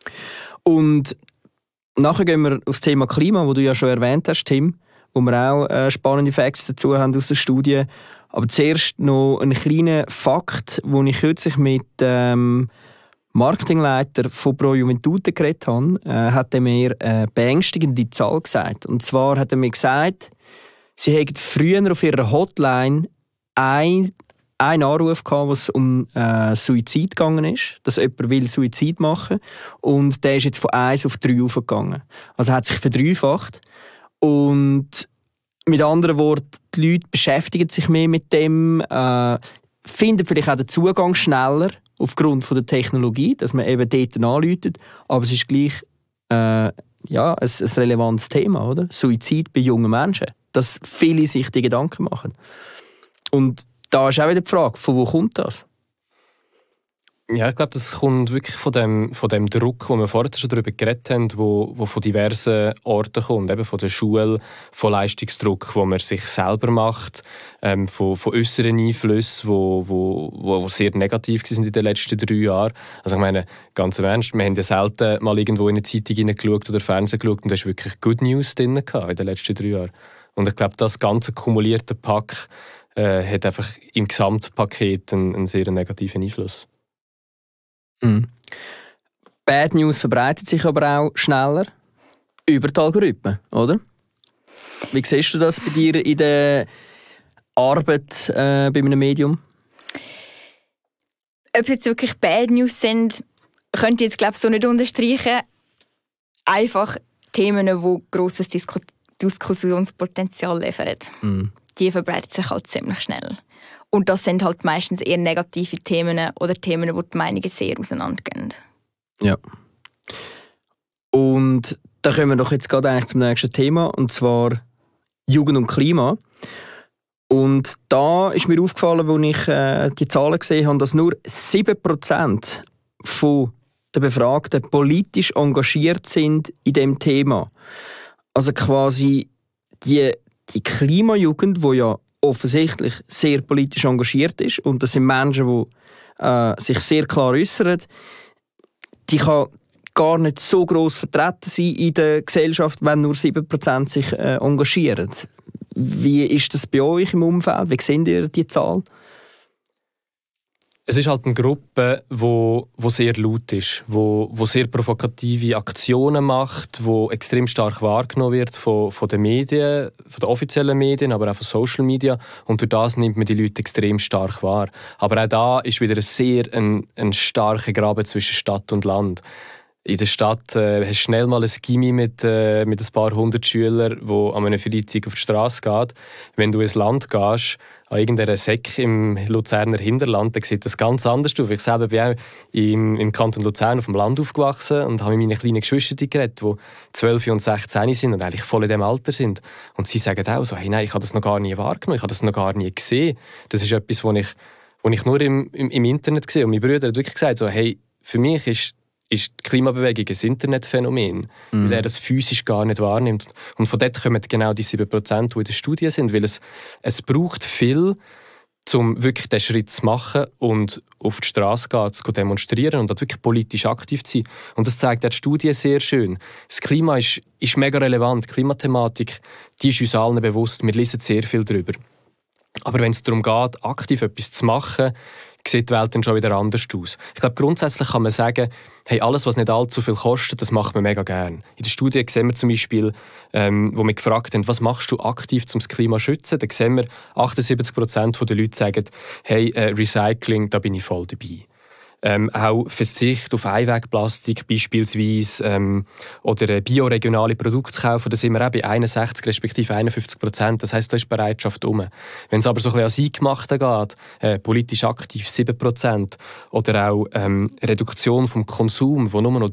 Und nachher gehen wir auf das Thema Klima, das du ja schon erwähnt hast, Tim, wo wir auch spannende Facts dazu haben aus der Studie. Aber zuerst noch ein kleiner Fakt, den ich kürzlich mit dem Marketingleiter von Pro Juventute geredet habe, hat er mir eine beängstigende Zahl gesagt. Und zwar hat er mir gesagt, sie hätten früher auf ihrer Hotline einen Anruf gehabt, wo es um Suizid gegangen ist, dass jemand will Suizid machen will. Und der ist jetzt von 1 auf 3 aufgegangen. Also hat sich verdreifacht. Und mit anderen Worten, die Leute beschäftigen sich mehr mit dem, finden vielleicht auch den Zugang schneller aufgrund der Technologie, dass man eben dort anruft. Aber es ist gleich ein relevantes Thema, oder? Suizid bei jungen Menschen. Dass viele sich die Gedanken machen. Und da ist auch wieder die Frage, von wo kommt das? Ja, ich glaube, das kommt wirklich von dem Druck, wo wir vorher schon darüber geredet haben, wo von diversen Orten kommt. Eben von der Schule, von Leistungsdruck, wo man sich selber macht, von äußeren Einflüssen, wo sehr negativ waren in den letzten 3 Jahren. Also ich meine, ganz im Ernst, wir haben ja selten mal irgendwo in eine Zeitung hineingeschaut oder Fernsehen geschaut und da war wirklich Good News drin in den letzten 3 Jahren. Und ich glaube, das ganze kumulierte Pack hat einfach im Gesamtpaket einen sehr negativen Einfluss. Mhm. Bad News verbreitet sich aber auch schneller über die Algorithmen, oder? Wie siehst du das bei dir in der Arbeit bei einem Medium? Ob es jetzt wirklich Bad News sind, könnte ich jetzt glaube ich so nicht unterstreichen. Einfach Themen, die grosses Diskussionspotenzial liefern. Mhm. die verbreitet sich halt ziemlich schnell. Und das sind halt meistens eher negative Themen oder Themen, wo die Meinungen sehr auseinandergehen. Ja. Und da kommen wir doch jetzt gerade eigentlich zum nächsten Thema, und zwar Jugend und Klima. Und da ist mir aufgefallen, als ich die Zahlen gesehen habe, dass nur 7% von den Befragten politisch engagiert sind in diesem Thema. Also quasi die Klimajugend, die ja offensichtlich sehr politisch engagiert ist, und das sind Menschen, die sich sehr klar äußern, die kann gar nicht so gross vertreten sein in der Gesellschaft, wenn nur 7% sich engagieren. Wie ist das bei euch im Umfeld? Wie seht ihr die Zahl? Es ist halt eine Gruppe, die sehr laut ist, die sehr provokative Aktionen macht, die extrem stark wahrgenommen wird von den Medien, von den offiziellen Medien, aber auch von Social Media. Und durch das nimmt man die Leute extrem stark wahr. Aber auch da ist wieder ein starker Graben zwischen Stadt und Land. In der Stadt hast du schnell mal ein Gymi mit ein paar hundert Schülern, die an einem Freitag auf die Straße geht. Wenn du ins Land gehst, an irgendeiner Säck im Luzerner Hinterland, dann sieht das ganz anders aus. Ich selber bin auch im Kanton Luzern auf dem Land aufgewachsen und habe mit meinen kleinen Geschwistern geredet, die 12 und 16 sind und eigentlich voll in diesem Alter sind. Und sie sagen auch so, hey, nein, ich habe das noch gar nie wahrgenommen, ich habe das noch gar nie gesehen. Das ist etwas, was ich nur im Internet gesehen habe. Und mein Bruder hat wirklich gesagt, so, hey, für mich ist die Klimabewegung ein Internetphänomen, weil er das physisch gar nicht wahrnimmt. Und von dort kommen genau die 7%, die in der Studie sind, weil es braucht viel, um wirklich diesen Schritt zu machen und auf die Straße zu demonstrieren und dort wirklich politisch aktiv zu sein. Und das zeigt auch die Studie sehr schön. Das Klima ist mega relevant. Die Klimathematik, die ist uns allen bewusst. Wir lesen sehr viel darüber. Aber wenn es darum geht, aktiv etwas zu machen, sieht die Welt dann schon wieder anders aus. Ich glaube, grundsätzlich kann man sagen, hey, alles, was nicht allzu viel kostet, das macht man mega gerne. In der Studie sehen wir zum Beispiel, wo wir gefragt haben, was machst du aktiv, um das Klima zu schützen? Da sehen wir, 78% der Leute sagen, hey, Recycling, da bin ich voll dabei. Auch Verzicht auf Einwegplastik beispielsweise oder bioregionale Produkte zu kaufen, da sind wir auch bei 61 respektive 51%. Das heisst, da ist Bereitschaft um. Wenn es aber so ein bisschen an Eingemachten geht, politisch aktiv 7% oder auch Reduktion vom Konsum, wo nur noch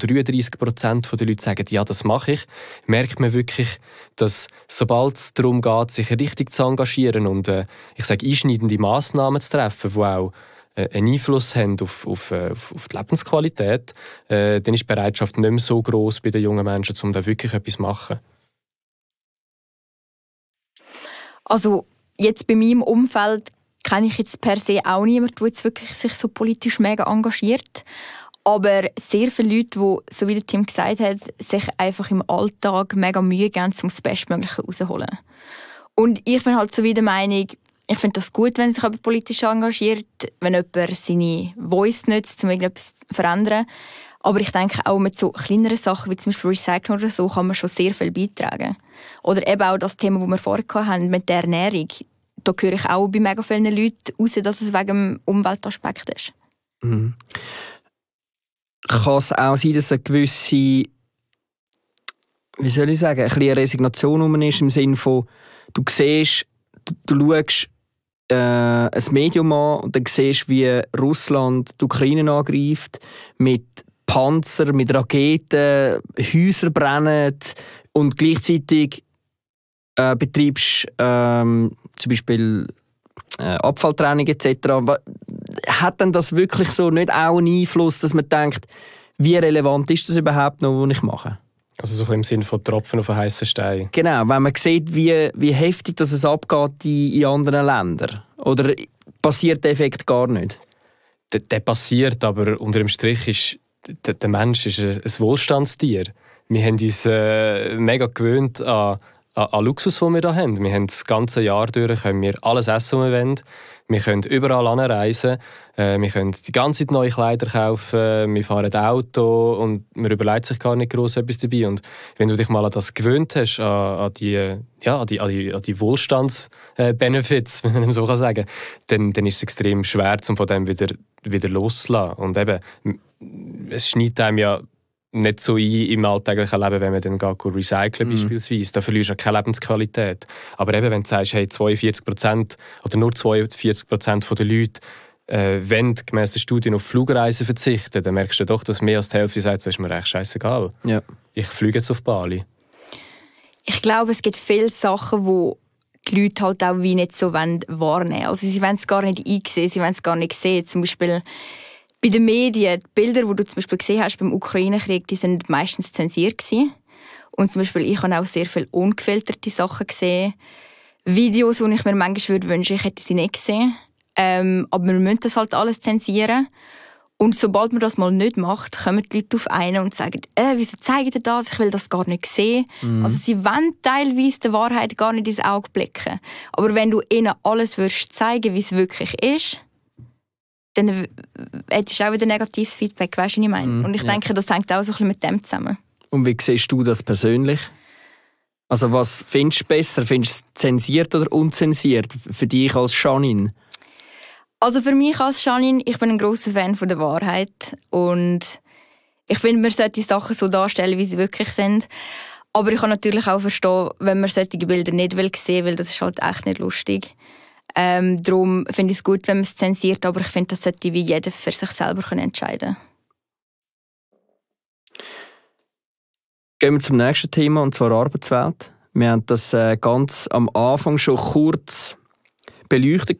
33% der Leute sagen, ja, das mache ich, merkt man wirklich, dass sobald es darum geht, sich richtig zu engagieren und ich sage, einschneidende Massnahmen zu treffen, die auch einen Einfluss haben auf die Lebensqualität, dann ist die Bereitschaft nicht mehr so gross bei den jungen Menschen, um da wirklich etwas zu machen. Also jetzt bei meinem Umfeld kenne ich jetzt per se auch niemanden, der jetzt wirklich sich so politisch mega engagiert. Aber sehr viele Leute, die, so wie der Tim gesagt hat, sich einfach im Alltag mega Mühe geben, um das Bestmögliche rauszuholen. Und ich bin halt so wie der Meinung, ich finde das gut, wenn sich jemand politisch engagiert, wenn jemand seine Voice nutzt, um irgendetwas zu verändern. Aber ich denke auch mit so kleineren Sachen, wie zum Beispiel Recycling oder so, kann man schon sehr viel beitragen. Oder eben auch das Thema, das wir vorher hatten, mit der Ernährung. Da höre ich auch bei mega vielen Leuten raus, dass es wegen dem Umweltaspekt ist. Mhm. Kann es auch sein, dass eine gewisse, wie soll ich sagen, ein bisschen Resignation ist, im Sinne von, du siehst, du schaust ein Medium an und dann siehst, wie Russland die Ukraine angreift, mit Panzer, mit Raketen, Häuser brennen und gleichzeitig betreibst zum Beispiel Abfalltrennung etc. Hat denn das wirklich so nicht auch einen Einfluss, dass man denkt, wie relevant ist das überhaupt noch, was ich mache? Also so im Sinne von Tropfen auf einen heißen Stein. Genau, wenn man sieht, wie heftig das es abgeht in anderen Ländern. Oder passiert der Effekt gar nicht? Der passiert, aber unter dem Strich ist der Mensch ist ein Wohlstandstier. Wir haben uns mega gewöhnt an Luxus, den wir hier haben. Wir haben das ganze Jahr durch können wir alles essen, was wir wollen. Wir können überall anreisen. Wir können die ganze Zeit neue Kleider kaufen. Wir fahren Auto und man überlegt sich gar nicht gross etwas dabei. Und wenn du dich mal an das gewöhnt hast, an die Wohlstandsbenefits, wenn man so sagen kann, dann ist es extrem schwer, um von dem wieder loszulassen. Und eben, es schneidet einem ja nicht so ein im alltäglichen Leben, wenn man dann geht recyceln beispielsweise. Da verlierst du keine Lebensqualität. Aber eben, wenn du sagst, hey, 42% oder nur 42% der Leute wenn gemäss der Studien auf Flugreisen verzichten, dann merkst du doch, dass mehr als die Hälfte sagt, so ist mir echt scheißegal. Ja. Ich fliege jetzt auf Bali. Ich glaube, es gibt viele Sachen, wo die Leute halt auch wie nicht so wahrnehmen wollen. Also sie wollen es gar nicht einsehen, sie wollen es gar nicht sehen. Zum Beispiel bei den Medien, die Bilder, die du zum Beispiel gesehen hast beim Ukraine-Krieg, die sind meistens zensiert gewesen. Und zum Beispiel ich habe auch sehr viele ungefilterte Sachen gesehen. Videos, die ich mir manchmal wünschen, ich hätte sie nicht gesehen. Aber wir müssen das halt alles zensieren. Und sobald man das mal nicht macht, kommen die Leute auf einen und sagen, wieso zeigt ihr das? Ich will das gar nicht sehen. Also sie wollen teilweise der Wahrheit gar nicht ins Auge blicken. Aber wenn du ihnen alles würdest zeigen, wie es wirklich ist, dann hättest du auch wieder negatives Feedback, weißt du, was ich meine? Und ich denke, das hängt auch so ein bisschen mit dem zusammen. Und wie siehst du das persönlich? Also was findest du besser? Findest du es zensiert oder unzensiert für dich als Janine? Also für mich als Janine, ich bin ein grosser Fan von der Wahrheit und ich finde, man sollte die Sachen so darstellen, wie sie wirklich sind. Aber ich kann natürlich auch verstehen, wenn man solche Bilder nicht sehen will, weil das ist halt echt nicht lustig. Darum finde ich es gut, wenn man es zensiert, aber ich finde, das sollte wie jeder für sich selber entscheiden können. Gehen wir zum nächsten Thema, und zwar Arbeitswelt. Wir haben das ganz am Anfang schon kurz beleuchtet.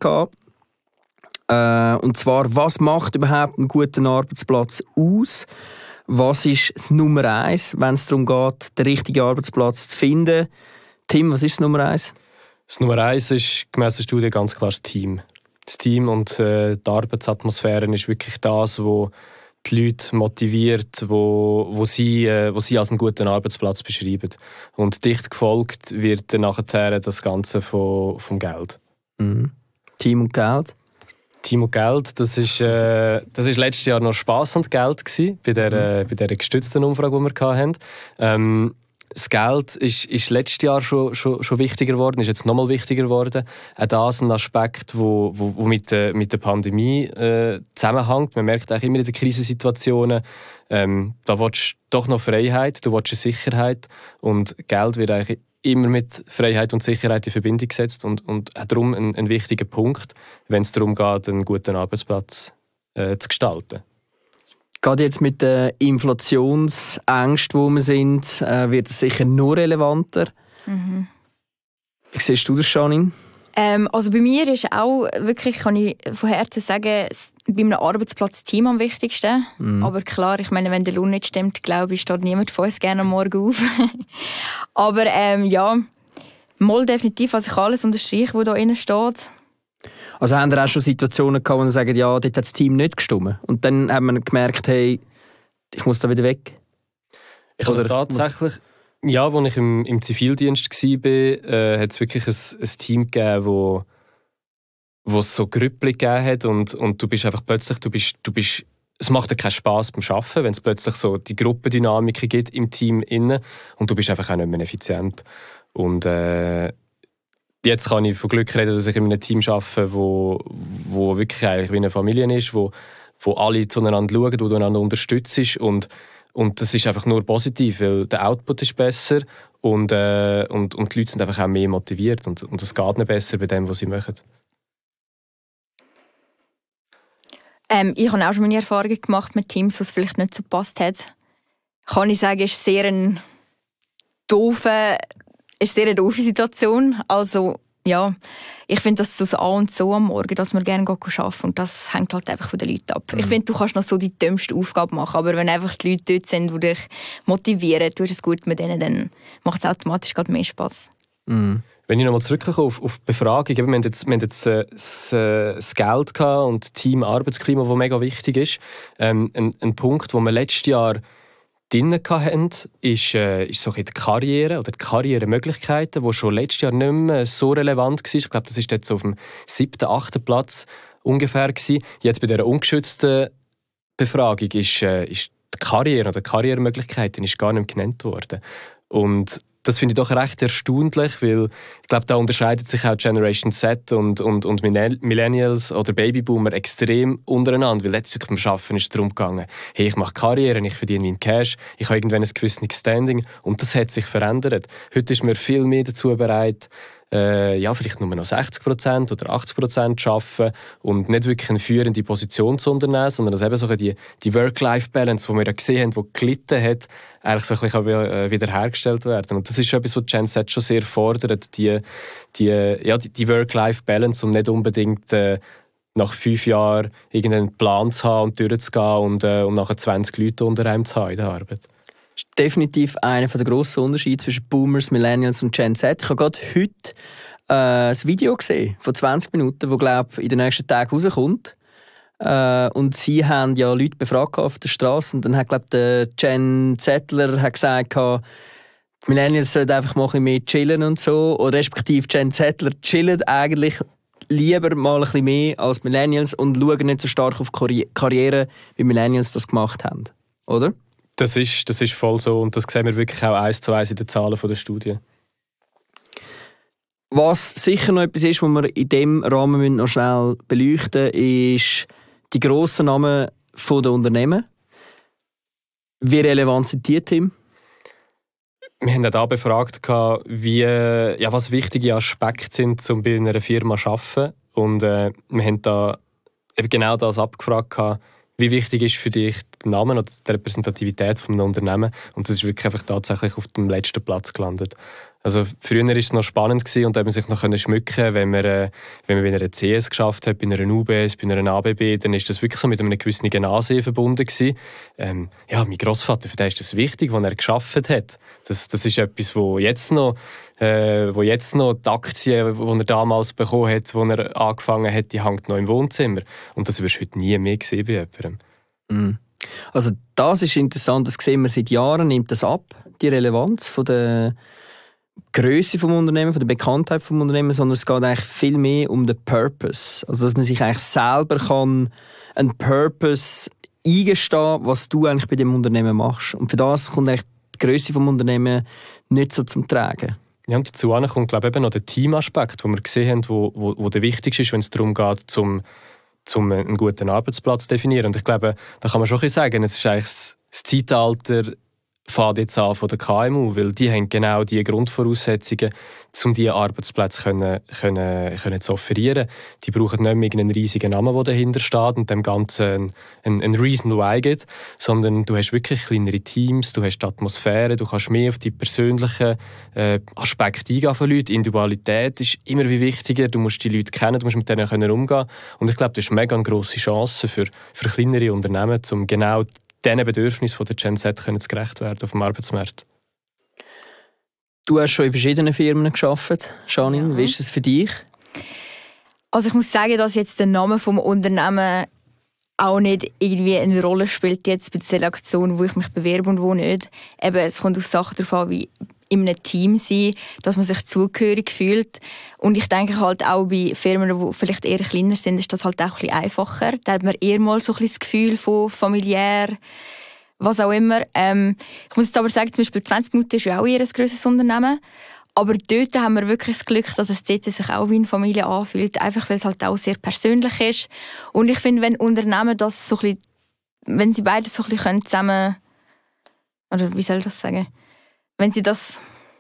Und zwar, was macht überhaupt einen guten Arbeitsplatz aus? Was ist das Nummer 1, wenn es darum geht, den richtigen Arbeitsplatz zu finden? Tim, was ist das Nummer 1? Das Nummer 1 ist gemäss der Studie ganz klar das Team. Das Team und die Arbeitsatmosphäre ist wirklich das, was die Leute motiviert, wo sie als einen guten Arbeitsplatz beschreiben. Und dicht gefolgt wird dann nachher das Ganze vom Geld. Mhm. Team und Geld? Team und Geld, das ist letztes Jahr noch Spass und Geld gewesen, bei der gestützten Umfrage, die wir hatten. Das Geld ist letztes Jahr schon wichtiger geworden, ist jetzt nochmal wichtiger geworden. Auch das ist ein Aspekt, wo mit der Pandemie zusammenhängt. Man merkt auch immer in den Krisensituationen, da willst du doch noch Freiheit, du willst eine Sicherheit, und Geld wird eigentlich immer mit Freiheit und Sicherheit in Verbindung gesetzt und darum ein wichtiger Punkt, wenn es darum geht, einen guten Arbeitsplatz zu gestalten. Gerade jetzt mit den Inflationsängsten, wo wir sind, wird es sicher noch relevanter. Mhm. Wie siehst du das, Janine? Also bei mir ist auch wirklich, kann ich von Herzen sagen, bei einem Arbeitsplatz das Team am wichtigsten. Aber klar, ich meine, wenn der Lohn nicht stimmt, glaube ich, steht niemand von uns gerne am Morgen auf. Aber ja, mal definitiv, also ich alles unterstreiche, was da drin steht. Also haben wir auch schon Situationen gehabt, wo wir sagen, ja, dort hat das Team nicht gestimmt. Und dann haben wir gemerkt, hey, ich muss da wieder weg. Ich habe tatsächlich, ja, als ich im Zivildienst war, hat es wirklich ein Team gegeben, wo es so Grüppli gegeben hat und du bist einfach plötzlich, es macht dir keinen Spass beim Arbeiten, wenn es plötzlich so die Gruppendynamik gibt im Team innen und du bist einfach auch nicht mehr effizient. Und jetzt kann ich von Glück reden, dass ich in einem Team arbeite, wo wirklich eigentlich wie eine Familie ist, wo alle zueinander schauen, wo du einander unterstützt und das ist einfach nur positiv, weil der Output ist besser und die Leute sind einfach auch mehr motiviert und es geht nicht besser bei dem, was sie machen. Ich habe auch schon meine Erfahrungen gemacht mit Teams, was vielleicht nicht so gepasst hat. Kann ich sagen, ist sehr eine doofe Situation. Also ja, ich finde das so A und so am Morgen, dass man gerne arbeiten und das hängt halt einfach von den Leuten ab. Ich finde, du kannst noch so die dümmste Aufgabe machen, aber wenn einfach die Leute dort sind, die dich motivieren, du hast es gut mit denen, dann macht es automatisch gerade mehr Spass. Wenn ich nochmal zurückkomme auf die Befragung, wir haben jetzt das Geld gehabt und Team-Arbeitsklima, das mega wichtig ist. Ein Punkt, den wir letztes Jahr drin hatten, ist so die Karriere oder die Karrieremöglichkeiten, die schon letztes Jahr nicht mehr so relevant waren. Ich glaube, das war jetzt so auf dem 7., 8. Platz ungefähr. Jetzt bei dieser ungeschützten Befragung ist die Karriere oder die Karrieremöglichkeiten ist gar nicht genannt worden. Und das finde ich doch recht erstaunlich, weil ich glaube, da unterscheidet sich auch Generation Z und Millennials oder Babyboomer extrem untereinander, weil letztlich beim Arbeiten ist es darum gegangen, hey, ich mache Karriere, ich verdiene meinen Cash, ich habe irgendwann ein gewisses Standing und das hat sich verändert. Heute ist man viel mehr dazu bereit, vielleicht nur noch 60% oder 80% zu arbeiten und nicht wirklich eine führende Position zu unternehmen, sondern dass eben so die Work-Life-Balance, die wir ja gesehen haben, die gelitten hat, eigentlich so ein bisschen wiederhergestellt werden. Und das ist etwas, was Gen Z schon sehr fordert, die Work-Life-Balance und nicht unbedingt nach 5 Jahren irgendeinen Plan zu haben und durchzugehen und nachher 20 Leute unter einem zu haben in der Arbeit. Das ist definitiv einer der grossen Unterschiede zwischen Boomers, Millennials und Gen Z. Ich habe gerade heute ein Video gesehen von 20 Minuten, das, glaube ich, in den nächsten Tagen rauskommt. Und sie haben ja Leute befragt auf der Straße und dann hat, glaube ich, der Gen Zettler gesagt, die Millennials sollen einfach mal ein bisschen mehr chillen und so. Oder respektive Gen Zettler chillen eigentlich lieber mal ein bisschen mehr als Millennials und schauen nicht so stark auf Karriere, wie Millennials das gemacht haben. Oder? Das ist voll so und das sehen wir wirklich auch 1:1 in den Zahlen der Studie. Was sicher noch etwas ist, was wir in diesem Rahmen noch schnell beleuchten müssen, ist die grossen Namen der Unternehmen. Wie relevant sind die, Tim? Wir haben auch da befragt, was wichtige Aspekte sind, um bei einer Firma zu arbeiten. Und wir haben da eben genau das abgefragt, wie wichtig ist für dich der Name oder die Repräsentativität von einem Unternehmen. Und das ist wirklich einfach tatsächlich auf dem letzten Platz gelandet. Also früher war es noch spannend und da hat man sich noch schmücken, wenn man bei einer CS geschafft hat, bei einer UBS, bei einer ABB, dann ist das wirklich so mit einem gewissen Ansehen verbunden gewesen. Mein Grossvater, für den ist das wichtig, was er geschafft hat. Das ist etwas, wo jetzt noch die Aktien, die er damals bekommen hat, wo er angefangen hat, die hängt noch im Wohnzimmer. Und das wirst du heute nie mehr sehen bei jemandem. Mm. Also das ist interessant, das sehen wir seit Jahren, nimmt das ab, die Relevanz von der Grösse des Unternehmens, von der Bekanntheit des Unternehmens, sondern es geht eigentlich viel mehr um den Purpose. Also dass man sich eigentlich selber einen Purpose eingestehen kann, was du eigentlich bei dem Unternehmen machst. Und für das kommt eigentlich die Grösse des Unternehmens nicht so zum Tragen. Ja, und dazu kommt, glaube ich, eben noch der Teamaspekt, den wir gesehen haben, wo der wichtigste ist, wenn es darum geht, zum einen guten Arbeitsplatz zu definieren. Und ich glaube, da kann man schon sagen, es ist eigentlich das Zeitalter fängt jetzt an von der KMU, weil die haben genau die Grundvoraussetzungen, um diese Arbeitsplätze können zu offerieren. Die brauchen nicht mehr einen riesigen Namen, der dahinter steht und dem Ganzen ein Reason why gibt, sondern du hast wirklich kleinere Teams, du hast die Atmosphäre, du kannst mehr auf die persönlichen Aspekte eingehen von Leuten. Individualität ist immer wie wichtiger, du musst die Leute kennen, du musst mit denen umgehen. Und ich glaube, das ist eine mega grosse Chance für kleinere Unternehmen, um genau diesen Bedürfnissen der Gen Z zu gerecht werden auf dem Arbeitsmarkt. Du hast schon in verschiedenen Firmen gearbeitet, Janine. Ja. Wie ist es für dich? Also ich muss sagen, dass jetzt der Name des Unternehmens auch nicht irgendwie eine Rolle spielt jetzt bei der Selektion, wo ich mich bewerbe und wo nicht. Eben, es kommt auf Sachen darauf an, wie in einem Team sein, dass man sich zugehörig fühlt. Und ich denke halt auch bei Firmen, die vielleicht eher kleiner sind, ist das halt auch ein bisschen einfacher. Da hat man eher mal so ein bisschen das Gefühl von familiär, was auch immer. Ich muss jetzt aber sagen, zum Beispiel 20 Minuten ist ja auch eher ein grosses Unternehmen. Aber dort haben wir wirklich das Glück, dass es dort sich auch wie eine Familie anfühlt. Einfach weil es halt auch sehr persönlich ist. Und ich finde, wenn Unternehmen das so ein bisschen, wenn sie beide so ein bisschen zusammen, oder wie soll ich das sagen? Wenn sie das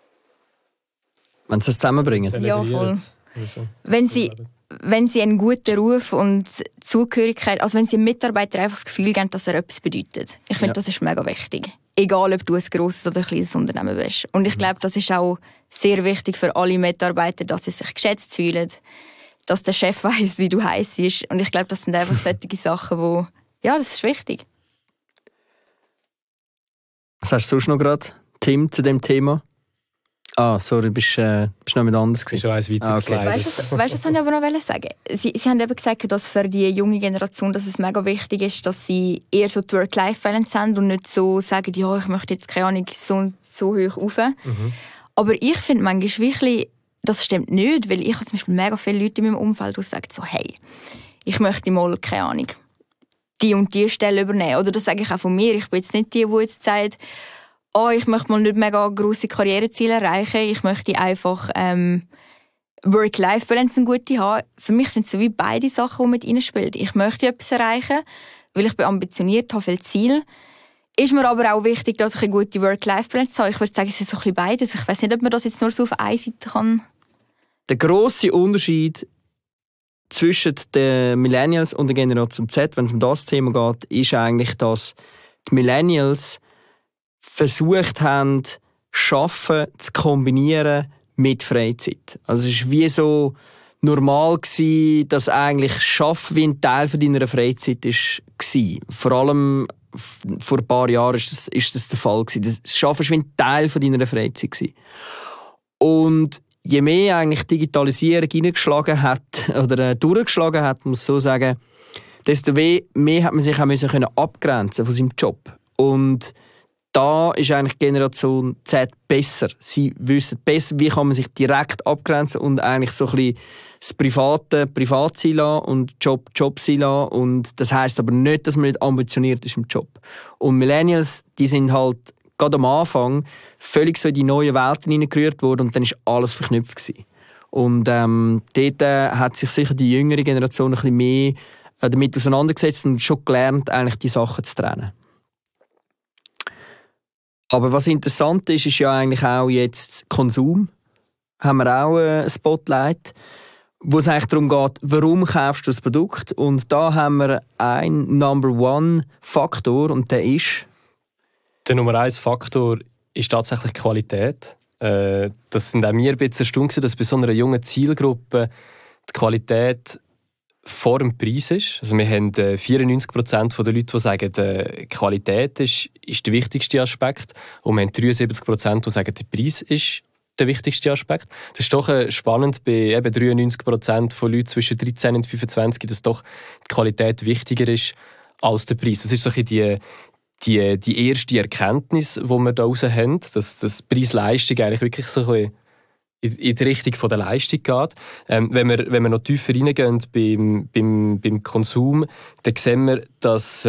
zusammenbringen. Ja, voll. Wenn sie einen guten Ruf und Zugehörigkeit, also wenn sie einem Mitarbeiter einfach das Gefühl geben, dass er etwas bedeutet. Ich finde, das ist mega wichtig. Egal, ob du ein grosses oder ein kleines Unternehmen bist. Und ich glaube, das ist auch sehr wichtig für alle Mitarbeiter, dass sie sich geschätzt fühlen, dass der Chef weiss, wie du heisst. Und ich glaube, das sind einfach solche Sachen, wo das ist wichtig. Was hast du sonst noch gerade, Tim, zu dem Thema? Sorry, bist noch mit anders gewesen. Schon eins weiter Weißt du, was ich aber noch sagen. Sie haben eben gesagt, dass für die junge Generation dass es mega wichtig ist, dass sie eher so die Work-Life-Balance haben und nicht so sagen, ja, ich möchte jetzt keine Ahnung so hoch rauf. Mhm. Aber ich finde manchmal wirklich, das stimmt nicht, weil ich habe zum Beispiel mega viele Leute in meinem Umfeld, die sagen so, hey, ich möchte mal, keine Ahnung, die und die Stelle übernehmen. Oder das sage ich auch von mir. Ich bin jetzt nicht die jetzt sagt, ich möchte mal nicht mega grosse Karriereziele erreichen, ich möchte einfach Work-Life-Balance eine gute haben. Für mich sind es so wie beide Sachen, die mit reinspielen. Ich möchte etwas erreichen, weil ich bin ambitioniert, habe viele Ziele. Ist mir aber auch wichtig, dass ich eine gute Work-Life-Balance habe. Ich würde sagen, es ist so ein bisschen beides. Ich weiß nicht, ob man das jetzt nur so auf einer Seite kann. Der grosse Unterschied zwischen den Millennials und der Generation Z, wenn es um das Thema geht, ist eigentlich, dass die Millennials versucht haben, Arbeiten zu kombinieren mit Freizeit. Also es war wie so normal gewesen, dass eigentlich Arbeiten wie ein Teil von deiner Freizeit war. Vor allem vor ein paar Jahren ist das der Fall gewesen. Das Arbeiten war wie ein Teil von deiner Freizeit gewesen. Und je mehr eigentlich Digitalisierung hineingeschlagen hat oder durchgeschlagen hat, muss ich so sagen, desto mehr hat man sich auch abgrenzen von seinem Job. Und da ist eigentlich die Generation Z besser. Sie wissen besser, wie kann man sich direkt abgrenzen und eigentlich so ein bisschen das Private privat sein lassen und Job sein lassen. Und das heisst aber nicht, dass man nicht ambitioniert ist im Job. Und Millennials, die sind halt gerade am Anfang völlig so in die neuen Welten hineingerührt worden und dann war alles verknüpft gewesen. Und dort hat sich sicher die jüngere Generation ein bisschen mehr damit auseinandergesetzt und schon gelernt, eigentlich die Sachen zu trennen. Aber was interessant ist, ist ja eigentlich auch jetzt Konsum. Haben wir auch ein Spotlight, wo es eigentlich darum geht, warum kaufst du das Produkt? Und da haben wir einen Number-One-Faktor und der ist... Der Nummer 1 Faktor ist tatsächlich die Qualität. Das sind auch wir ein bisschen erstaunt, dass bei so einer jungen Zielgruppe die Qualität vor dem Preis ist. Also wir haben 94% der Leute, die sagen, die Qualität ist der wichtigste Aspekt. Und wir haben 73%, die sagen, der Preis ist der wichtigste Aspekt. Das ist doch spannend bei eben 93% von Leuten zwischen 13 und 25, dass doch die Qualität wichtiger ist als der Preis. Das ist so ein bisschen die erste Erkenntnis, die wir daraus haben, dass das Preis-Leistung eigentlich wirklich so ein bisschen in die Richtung der Leistung geht. Wenn wir noch tiefer reingehen beim Konsum, dann sehen wir, dass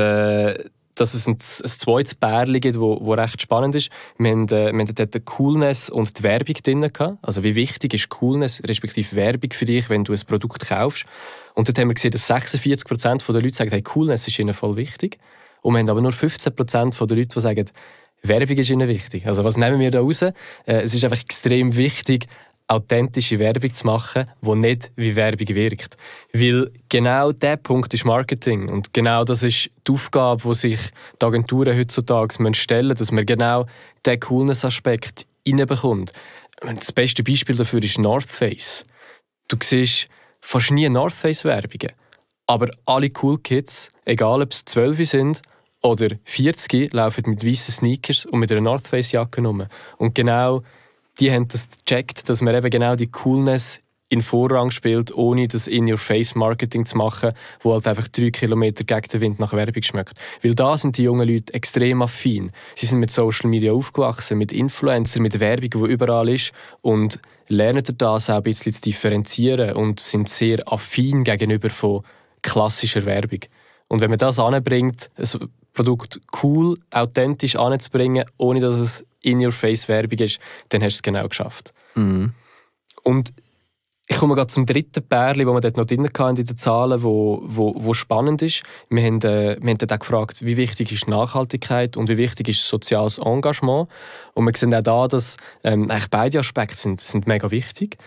es ein zweites Pärchen gibt, das recht spannend ist. Wir haben dort die Coolness und die Werbung drin gehabt. Also wie wichtig ist Coolness, respektive Werbung für dich, wenn du ein Produkt kaufst. Und dort haben wir gesehen, dass 46% der Leute sagen, hey, Coolness ist ihnen voll wichtig. Und wir haben aber nur 15% der Leute, die sagen, Werbung ist ihnen wichtig. Also was nehmen wir da raus? Es ist einfach extrem wichtig, authentische Werbung zu machen, die nicht wie Werbung wirkt. Weil genau dieser Punkt ist Marketing. Und genau das ist die Aufgabe, die sich die Agenturen heutzutage stellen müssen, dass man genau diesen Coolness-Aspekt reinbekommt. Das beste Beispiel dafür ist North Face. Du siehst fast nie North Face-Werbungen. Aber alle Cool Kids, egal ob es 12 sind oder 40, laufen mit weißen Sneakers und mit einer North Face-Jacke rum. Und genau die haben das gecheckt, dass man eben genau die Coolness in Vorrang spielt, ohne das In-Your-Face-Marketing zu machen, wo halt einfach 3 Kilometer gegen den Wind nach Werbung schmeckt. Weil da sind die jungen Leute extrem affin. Sie sind mit Social Media aufgewachsen, mit Influencern, mit Werbung, die überall ist und lernen das auch ein bisschen zu differenzieren und sind sehr affin gegenüber von klassischer Werbung. Und wenn man das anbringt, ein Produkt cool, authentisch anzubringen, ohne dass es In-Your-Face-Werbung ist, dann hast du es genau geschafft. Mhm. Und ich komme gerade zum dritten Pärchen, das wir dort noch drin hatten in den Zahlen, wo spannend ist. Wir haben dort auch gefragt, wie wichtig ist Nachhaltigkeit und wie wichtig ist soziales Engagement. Und wir sehen auch da, dass eigentlich beide Aspekte sind mega wichtig.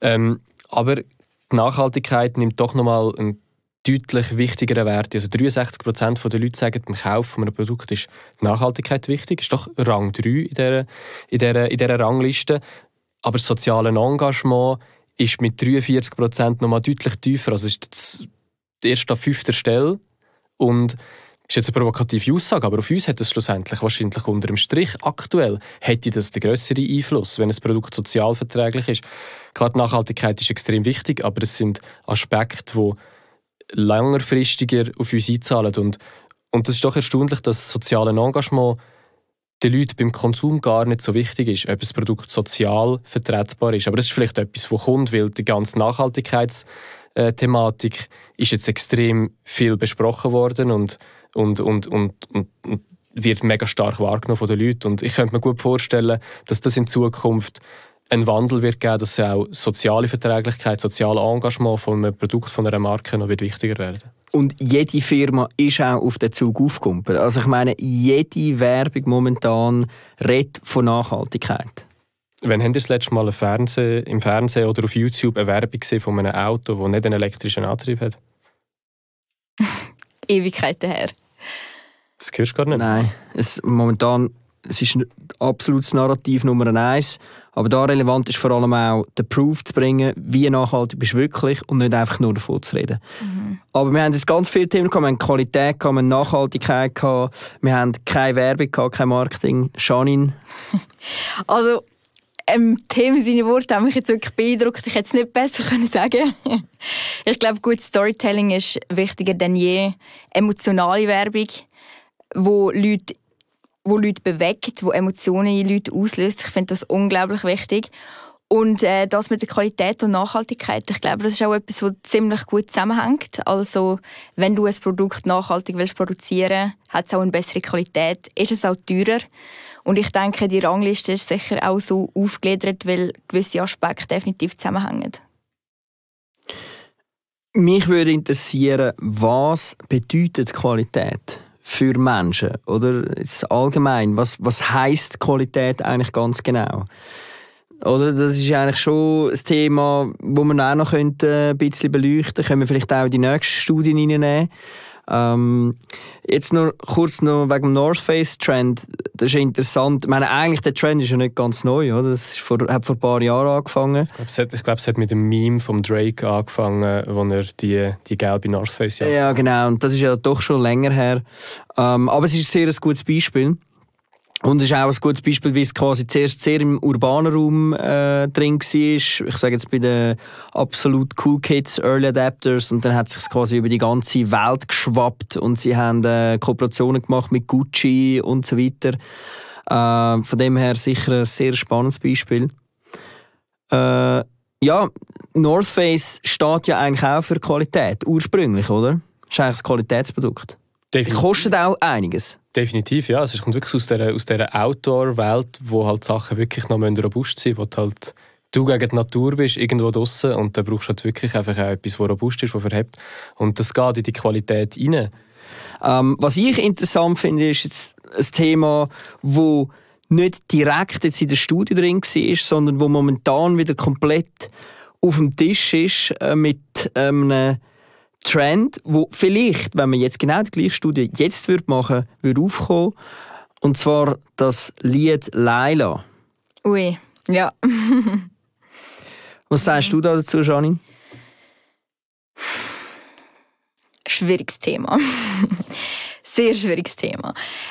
Aber die Nachhaltigkeit nimmt doch nochmal einen deutlich wichtigeren Wert. Also 63% der Leute sagen, beim Kauf von einem Produkt ist die Nachhaltigkeit wichtig. Das ist doch Rang 3 in dieser Rangliste. Aber das soziale Engagement ist mit 43% nochmal deutlich tiefer. Also ist erst an 5. Stelle. Und das ist jetzt eine provokative Aussage, aber auf uns hat es schlussendlich wahrscheinlich unter dem Strich aktuell hätte das den grösseren Einfluss, wenn ein Produkt sozial verträglich ist. Klar, die Nachhaltigkeit ist extrem wichtig, aber es sind Aspekte, die längerfristiger auf uns einzahlen. Und das ist doch erstaunlich, dass das soziale Engagement den Leuten beim Konsum gar nicht so wichtig ist, ob das Produkt sozial vertretbar ist. Aber das ist vielleicht etwas, das kommt, weil die ganze Nachhaltigkeitsthematik ist jetzt extrem viel besprochen worden und wird mega stark wahrgenommen von den Leuten. Und ich könnte mir gut vorstellen, dass das in Zukunft einen Wandel wird geben, dass auch soziale Verträglichkeit, soziales Engagement von einem Produkt, von einer Marke noch wichtiger werden. Und jede Firma ist auch auf den Zug aufgekommen. Also ich meine, jede Werbung momentan redet von Nachhaltigkeit. Wann habt ihr das letzte Mal im Fernsehen oder auf YouTube eine Werbung gesehen von einem Auto, das nicht einen elektrischen Antrieb hat? Ewigkeiten her. Das hörst du gar nicht? Nein, es ist ein absolutes Narrativ Nummer 1. Aber da relevant ist vor allem auch, den Proof zu bringen, wie nachhaltig bist du wirklich und nicht einfach nur davon zu reden. Aber wir haben jetzt ganz viele Themen gehabt. Wir haben Qualität, wir haben Nachhaltigkeit, wir haben keine Werbung, kein Marketing. Janine? Also, Themen, seine Worte haben mich jetzt wirklich beeindruckt. Ich hätte es nicht besser sagen können. Ich glaube, gutes Storytelling ist wichtiger denn je. Emotionale Werbung, wo Leute bewegt, wo Emotionen in Leute auslöst. Ich finde das unglaublich wichtig. Und das mit der Qualität und Nachhaltigkeit, ich glaube, das ist auch etwas, was ziemlich gut zusammenhängt. Also, wenn du ein Produkt nachhaltig willst produzieren, hat es auch eine bessere Qualität, ist es auch teurer. Und ich denke, die Rangliste ist sicher auch so aufgegliedert, weil gewisse Aspekte definitiv zusammenhängen. Mich würde interessieren, was bedeutet Qualität für Menschen? Oder jetzt allgemein, was heisst Qualität eigentlich ganz genau? Oder das ist eigentlich schon ein Thema, das man auch noch ein bisschen beleuchten könnte. Können wir vielleicht auch in die nächsten Studien reinnehmen. Jetzt noch kurz wegen dem North Face Trend. Das ist interessant. Ich meine, eigentlich der Trend ist ja nicht ganz neu, oder? Das hat vor ein paar Jahren angefangen. Ich glaube, es hat mit dem Meme von Drake angefangen, wo er die gelbe North Face hat. Ja, genau. Und das ist ja doch schon länger her. Aber es ist ein sehr gutes Beispiel. Und es ist auch ein gutes Beispiel, wie es quasi zuerst sehr im urbanen Raum drin war. Ich sage jetzt bei den absolut Cool Kids, Early Adapters. Und dann hat es sich quasi über die ganze Welt geschwappt. Und sie haben Kooperationen gemacht mit Gucci und so weiter. Von dem her sicher ein sehr spannendes Beispiel. Ja, North Face steht ja eigentlich auch für Qualität. Ursprünglich, oder? Das ist eigentlich ein Qualitätsprodukt. Es kostet auch einiges. Definitiv, ja. Es kommt wirklich aus dieser Outdoor-Welt, wo halt Sachen wirklich noch robust sind, wo du gegen die Natur bist, irgendwo draussen, und dann brauchst du halt wirklich einfach auch etwas, das robust ist, das verhebt. Und das geht in die Qualität rein. Was ich interessant finde, ist jetzt ein Thema, das nicht direkt jetzt in der Studie drin war, sondern wo momentan wieder komplett auf dem Tisch ist mit einem Trend, wo vielleicht, wenn man jetzt genau die gleiche Studie jetzt machen würde aufkommen. Und zwar das Lied «Laila». Ui, ja. Was sagst du da dazu, Janine? Schwieriges Thema. Sehr schwieriges Thema.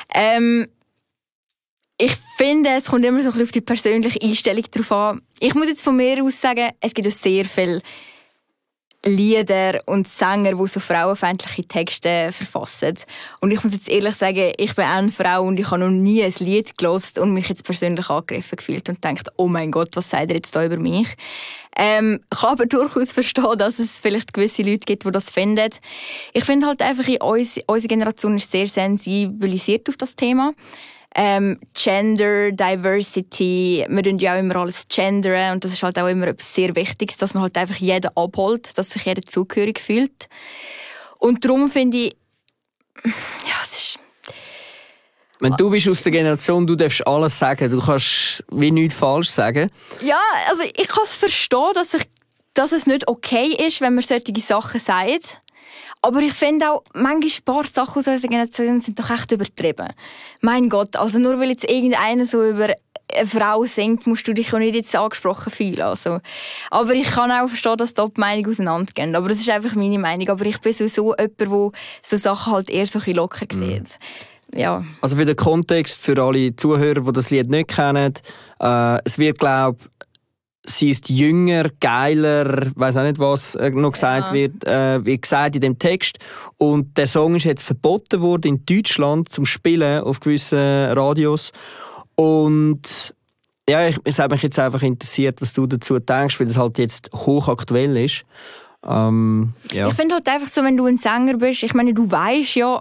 Ich finde, es kommt immer so ein bisschen auf die persönliche Einstellung drauf an. Ich muss jetzt von mir aus sagen, es gibt ja sehr viele Lieder und Sänger, die so frauenfeindliche Texte verfassen. Und ich muss jetzt ehrlich sagen, ich bin auch eine Frau und ich habe noch nie ein Lied gehört und mich jetzt persönlich angegriffen gefühlt und gedacht, oh mein Gott, was sagt er jetzt da über mich? Ich kann aber durchaus verstehen, dass es vielleicht gewisse Leute gibt, die das finden. Ich finde halt einfach, unsere Generation ist sehr sensibilisiert auf das Thema. Gender, Diversity, wir tun ja auch immer alles gendern und das ist halt auch immer etwas sehr Wichtiges, dass man halt einfach jeden abholt, dass sich jeder zugehörig fühlt. Und darum finde ich, ja, es ist... Wenn du bist aus der Generation, du darfst alles sagen, du kannst wie nichts falsch sagen. Ja, also ich kann es verstehen, dass es nicht okay ist, wenn man solche Sachen sagt. Aber ich finde auch, manchmal ein paar Sachen aus unserer Generation sind doch echt übertrieben. Mein Gott, also nur weil jetzt irgendeiner so über eine Frau singt, musst du dich auch nicht jetzt angesprochen fühlen. Also. Aber ich kann auch verstehen, dass da die Meinungen auseinandergehen. Aber das ist einfach meine Meinung. Aber ich bin sowieso jemand, der so Sachen halt eher so ein bisschen locker sieht. Ja. Also für den Kontext, für alle Zuhörer, die das Lied nicht kennen, es wird, glaube ich, sie ist jünger, geiler, weiß auch nicht, was noch gesagt wird, wie gesagt in dem Text. Und der Song ist jetzt verboten worden in Deutschland zum Spielen auf gewissen Radios. Und ja, es hat mich jetzt einfach interessiert, was du dazu denkst, weil das halt jetzt hochaktuell ist. Ja. Ich finde halt einfach so, wenn du ein Sänger bist, ich meine, du weißt ja,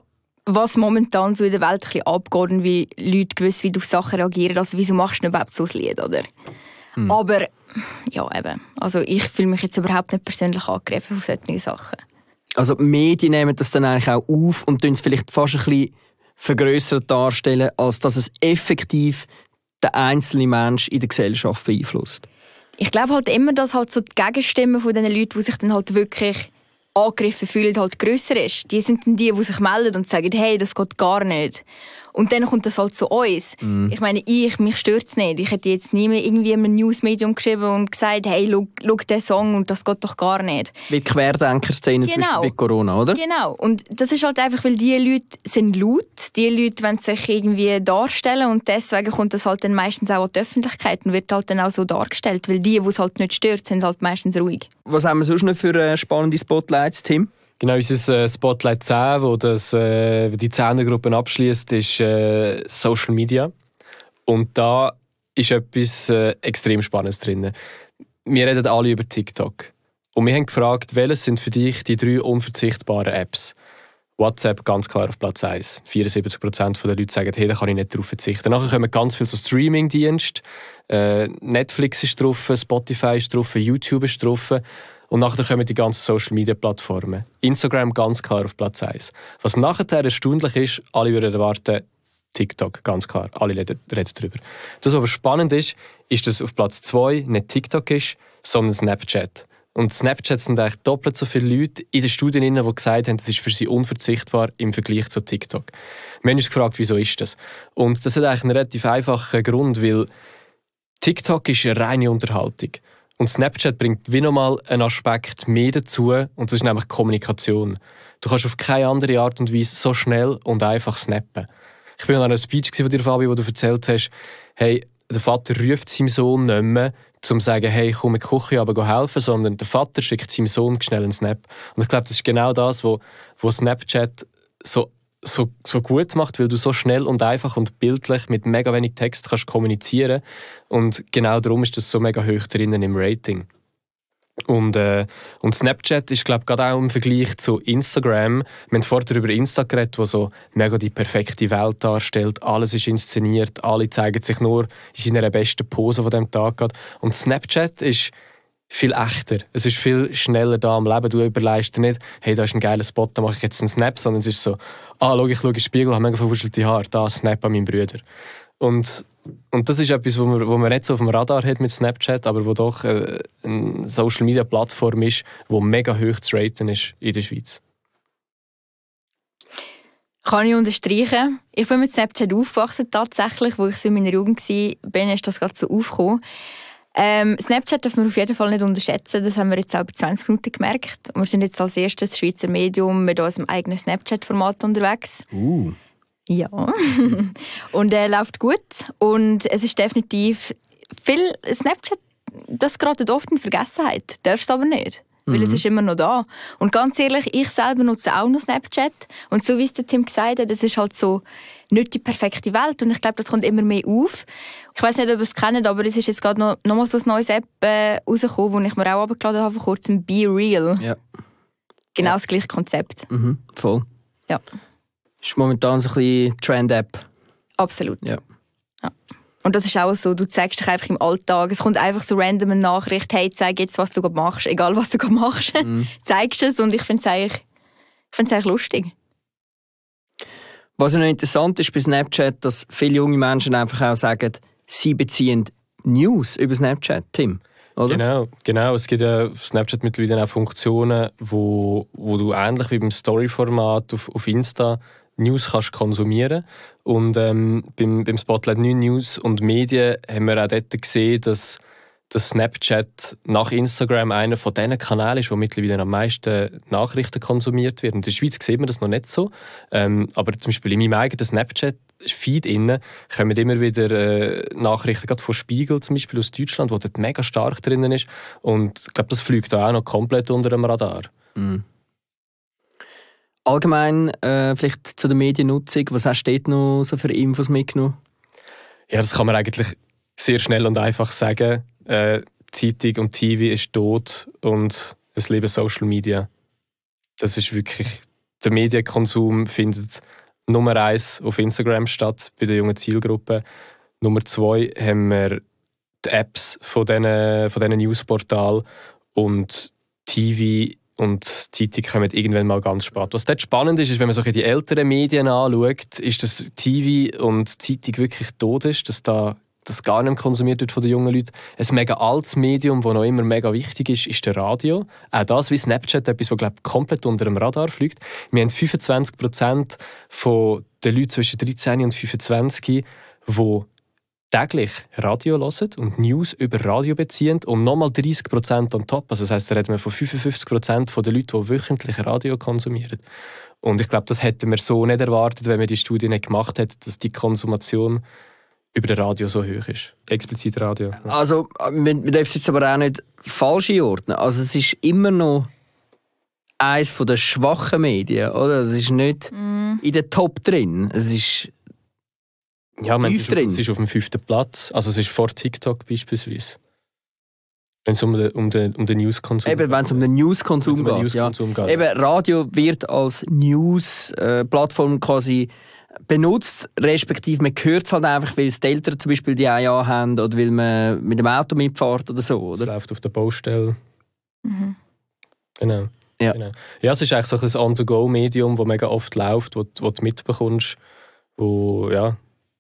was momentan so in der Welt ein bisschen abgeht und wie Leute gewiss, wie auf Sachen reagieren. Also wieso machst du überhaupt so ein Lied, oder? Aber, ja eben, also ich fühle mich jetzt überhaupt nicht persönlich angegriffen auf solche Sachen. Also die Medien nehmen das dann eigentlich auch auf und tun es vielleicht fast ein bisschen vergrössert darstellen, als dass es effektiv den einzelnen Mensch in der Gesellschaft beeinflusst. Ich glaube halt immer, dass halt so die Gegenstimme von den Leuten, die sich dann halt wirklich angegriffen fühlen, halt grösser ist. Die sind dann die sich melden und sagen, hey, das geht gar nicht. Und dann kommt das halt zu uns. Ich meine, mich stört es nicht. Ich hätte jetzt nie mehr irgendwie in einem Newsmedium geschrieben und gesagt, hey, schau den Song und das geht doch gar nicht. Wie die Querdenker-Szene zum Beispiel bei Corona, oder? Genau. Und das ist halt einfach, weil die Leute sind laut. Die Leute wollen sich irgendwie darstellen und deswegen kommt das halt dann meistens auch an die Öffentlichkeit und wird halt dann auch so dargestellt. Weil die es halt nicht stört, sind halt meistens ruhig. Was haben wir sonst noch für spannende Spotlights, Tim? Genau, unser Spotlight 10, wo die 10er-Gruppe abschließt, ist Social Media. Und da ist etwas extrem Spannendes drin. Wir reden alle über TikTok. Und wir haben gefragt, welche sind für dich die 3 unverzichtbaren Apps? WhatsApp ganz klar auf Platz 1. 74% der Leute sagen, hey, da kann ich nicht darauf verzichten. Nachher kommen ganz viele so Streaming-Dienste. Netflix ist drauf, Spotify ist drauf, YouTube ist drauf. Und nachher kommen die ganzen Social-Media-Plattformen. Instagram ganz klar auf Platz 1. Was nachher erstaunlich ist, alle würden erwarten, TikTok, ganz klar. Alle reden darüber. Das, was aber spannend ist, dass auf Platz 2 nicht TikTok ist, sondern Snapchat. Und Snapchat sind eigentlich doppelt so viele Leute in den Studien, die gesagt haben, das ist für sie unverzichtbar im Vergleich zu TikTok. Wir haben uns gefragt, wieso ist das? Und das hat eigentlich einen relativ einfachen Grund, weil TikTok ist eine reine Unterhaltung. Und Snapchat bringt wie nochmal einen Aspekt mehr dazu, und das ist nämlich Kommunikation. Du kannst auf keine andere Art und Weise so schnell und einfach snappen. Ich war an einer Speech von dir, Fabi, wo du erzählt hast, hey, der Vater ruft seinem Sohn nicht mehr, um zu sagen, hey, komm in die Küche, aber helfen, sondern der Vater schickt seinem Sohn schnell einen Snap. Und ich glaube, das ist genau das, was Snapchat so gut macht, weil du so schnell und einfach und bildlich mit mega wenig Text kannst kommunizieren. Und genau darum ist das so mega hoch drinnen im Rating. Und Snapchat ist, glaube ich, gerade auch im Vergleich zu Instagram. Wir haben vorher über Insta geredet, wo so mega die perfekte Welt darstellt. Alles ist inszeniert, alle zeigen sich nur in seiner besten Pose von diesem Tag. Und Snapchat ist viel echter. Es ist viel schneller da am Leben. Du überlegst dir nicht, hey, da ist ein geiler Spot, da mache ich jetzt einen Snap, sondern es ist so, ich schaue in den Spiegel, habe mega verwuschelte Haare, da Snap an meinen Brüder. Und das ist etwas, wo man nicht so auf dem Radar hat mit Snapchat, aber wo doch eine Social-Media-Plattform ist, die mega hoch zu raten ist in der Schweiz. Kann ich unterstreichen. Ich bin mit Snapchat aufgewachsen, tatsächlich, wo ich so in meiner Jugend war, ist das gerade so aufgekommen. Snapchat darf man auf jeden Fall nicht unterschätzen, das haben wir jetzt auch bei 20 Minuten gemerkt. Wir sind jetzt als erstes Schweizer Medium mit unserem eigenen Snapchat-Format unterwegs. Ja. Und er läuft gut. Und es ist definitiv viel Snapchat, das gerät oft in Vergessenheit. Darf es aber nicht. Weil es ist immer noch da. Und ganz ehrlich, ich selber nutze auch noch Snapchat. Und so wie es der Tim gesagt hat, das ist halt so nicht die perfekte Welt. Und ich glaube, das kommt immer mehr auf. Ich weiß nicht, ob ihr es kennt, aber es ist jetzt gerade noch mal so ein neues App rausgekommen, das ich mir auch runtergeladen habe vor kurzem, Be Real. Ja. Genau das gleiche Konzept. Voll. Ja. Ist momentan so ein bisschen Trend-App. Absolut. Ja. Und das ist auch so, du zeigst dich einfach im Alltag. Es kommt einfach so random eine Nachricht, hey, zeig jetzt, was du gerade machst. Egal, was du gerade machst, zeigst es. Und ich finde es eigentlich lustig. Was noch interessant ist bei Snapchat, dass viele junge Menschen einfach auch sagen, sie beziehen News über Snapchat, Tim. Oder? Genau. Es gibt ja auf Snapchat mittlerweile auch Funktionen, wo du ähnlich wie beim Story-Format auf Insta News kannst konsumieren. Und beim Spotlight 9 News und Medien haben wir auch dort gesehen, dass Snapchat nach Instagram einer von diesen Kanälen ist, wo mittlerweile am meisten Nachrichten konsumiert werden. In der Schweiz sieht man das noch nicht so. Aber zum Beispiel in meinem eigenen Snapchat-Feed kommen immer wieder Nachrichten, gerade von Spiegel zum Beispiel aus Deutschland, wo dort mega stark drin ist. Und ich glaube, das fliegt da auch noch komplett unter dem Radar. Allgemein vielleicht zu der Mediennutzung, was hast du dort noch so für Infos mitgenommen? Ja, das kann man eigentlich sehr schnell und einfach sagen. Zeitung und TV ist tot und es leben Social Media. Das ist wirklich, der Medienkonsum findet Nummer 1 auf Instagram statt bei der jungen Zielgruppe. Nummer 2 haben wir die Apps von diesen Newsportalen und TV und Zeitung kommen irgendwann mal ganz spät. Was dort spannend ist, wenn man so die älteren Medien anschaut, ist, dass TV und Zeitung wirklich tot ist, dass das gar nicht mehr konsumiert wird von den jungen Leuten. Ein mega altes Medium, das noch immer mega wichtig ist der Radio. Auch das wie Snapchat, etwas, das komplett unter dem Radar fliegt. Wir haben 25% von den Leuten zwischen 13 und 25, die täglich Radio hören und News über Radio beziehen und nochmal 30% on top. Also das heisst, da reden wir von 55% der Leute, die wöchentlich Radio konsumieren. Und ich glaube, das hätten wir so nicht erwartet, wenn wir die Studie nicht gemacht hätten, dass die Konsumation über das Radio so hoch ist. Explizit Radio. Also, wir dürfen es jetzt aber auch nicht falsch einordnen. Also, es ist immer noch eines der schwachen Medien, oder? Es ist nicht in den Top drin. Es ist tief drin. Es ist auf dem 5. Platz. Also, es ist vor TikTok beispielsweise. Wenn es um den News-Konsum geht. Eben, wenn es um den News-Konsum geht. Eben, Radio wird als News-Plattform quasi benutzt, respektive man hört es halt einfach, weil es die Eltern zum Beispiel die auch haben oder weil man mit dem Auto mitfährt oder so. Oder? Es läuft auf der Baustelle. Mhm. Genau. Ja. Genau. Ja, es ist eigentlich so ein On-to-go-Medium, das mega oft läuft, wo du mitbekommst. Wo, ja.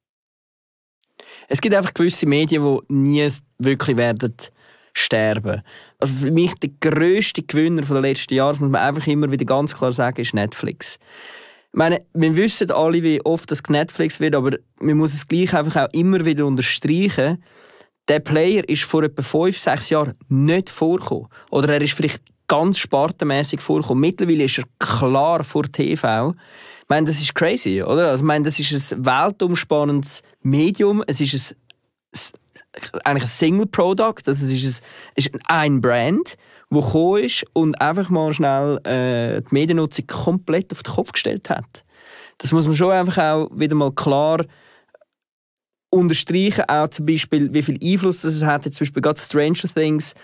Es gibt einfach gewisse Medien, die nie wirklich werden sterben. Also für mich der grösste Gewinner der letzten Jahre, das muss man einfach immer wieder ganz klar sagen, ist Netflix. Ich meine, wir wissen alle, wie oft das Netflix wird, aber man muss es gleich einfach auch immer wieder unterstreichen. Der Player ist vor etwa 5-6 Jahren nicht vorgekommen. Oder er ist vielleicht ganz spartenmässig vorgekommen. Mittlerweile ist er klar vor TV. Ich meine, das ist crazy, oder? Also, ich meine, das ist ein weltumspannendes Medium. Es ist eigentlich ein Single-Product. Also, es ist ein Brand, der gekommen ist und einfach mal schnell die Mediennutzung komplett auf den Kopf gestellt hat. Das muss man schon einfach auch wieder mal klar unterstreichen. Auch zum Beispiel, wie viel Einfluss das es hat. Zum Beispiel gerade Stranger Things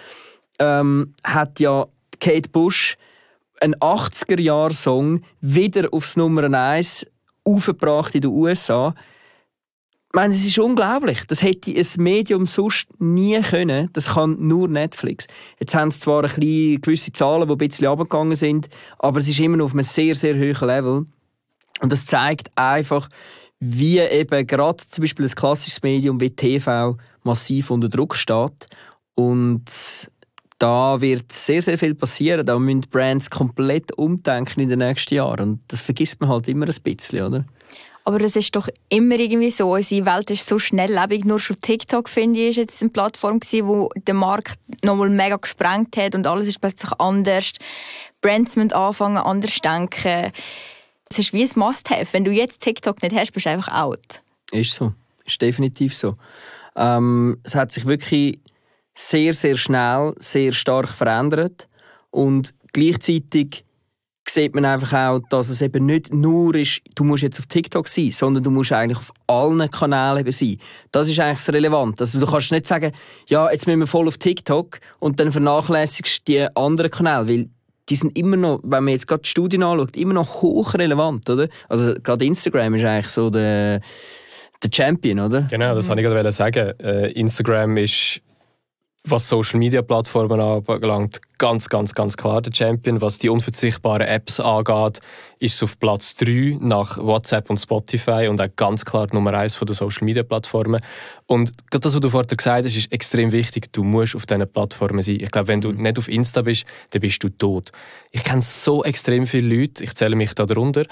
hat ja Kate Bush einen 80er-Jahr-Song wieder aufs Nummer 1 aufgebracht in den USA. Ich meine, das ist unglaublich. Das hätte ein Medium sonst nie können. Das kann nur Netflix. Jetzt haben sie zwar gewisse Zahlen, die ein bisschen runtergegangen sind, aber es ist immer noch auf einem sehr, sehr hohen Level. Und das zeigt einfach, wie eben gerade zum Beispiel ein klassisches Medium wie TV massiv unter Druck steht. Und da wird sehr, sehr viel passieren. Da müssen Brands komplett umdenken in den nächsten Jahren. Und das vergisst man halt immer ein bisschen, oder? Aber das ist doch immer irgendwie so. Unsere Welt ist so schnelllebig. Nur schon TikTok, finde ich, ist jetzt eine Plattform gewesen, wo der Markt nochmal mega gesprengt hat und alles ist plötzlich anders. Brands müssen anfangen, anders zu denken. Es ist wie ein Must-have. Wenn du jetzt TikTok nicht hast, bist du einfach out. Ist so. Ist definitiv so. Es hat sich wirklich sehr, sehr schnell, sehr stark verändert. Und gleichzeitig sieht man einfach auch, dass es eben nicht nur ist, du musst jetzt auf TikTok sein, sondern du musst eigentlich auf allen Kanälen eben sein. Das ist eigentlich das Relevante. Also du kannst nicht sagen, ja, jetzt müssen wir voll auf TikTok und dann vernachlässigst du die anderen Kanäle, weil die sind immer noch, wenn man jetzt gerade die Studien anschaut, immer noch hochrelevant, oder? Also gerade Instagram ist eigentlich so der Champion, oder? Genau, das wollte ich gerade sagen. Instagram ist, was Social-Media-Plattformen anbelangt, ganz, ganz, ganz klar der Champion. Was die unverzichtbaren Apps angeht, ist es auf Platz 3 nach WhatsApp und Spotify und auch ganz klar Nummer 1 der Social-Media-Plattformen. Und gerade das, was du vorhin gesagt hast, ist extrem wichtig. Du musst auf diesen Plattformen sein. Ich glaube, wenn du nicht auf Insta bist, dann bist du tot. Ich kenne so extrem viele Leute, ich zähle mich da darunter,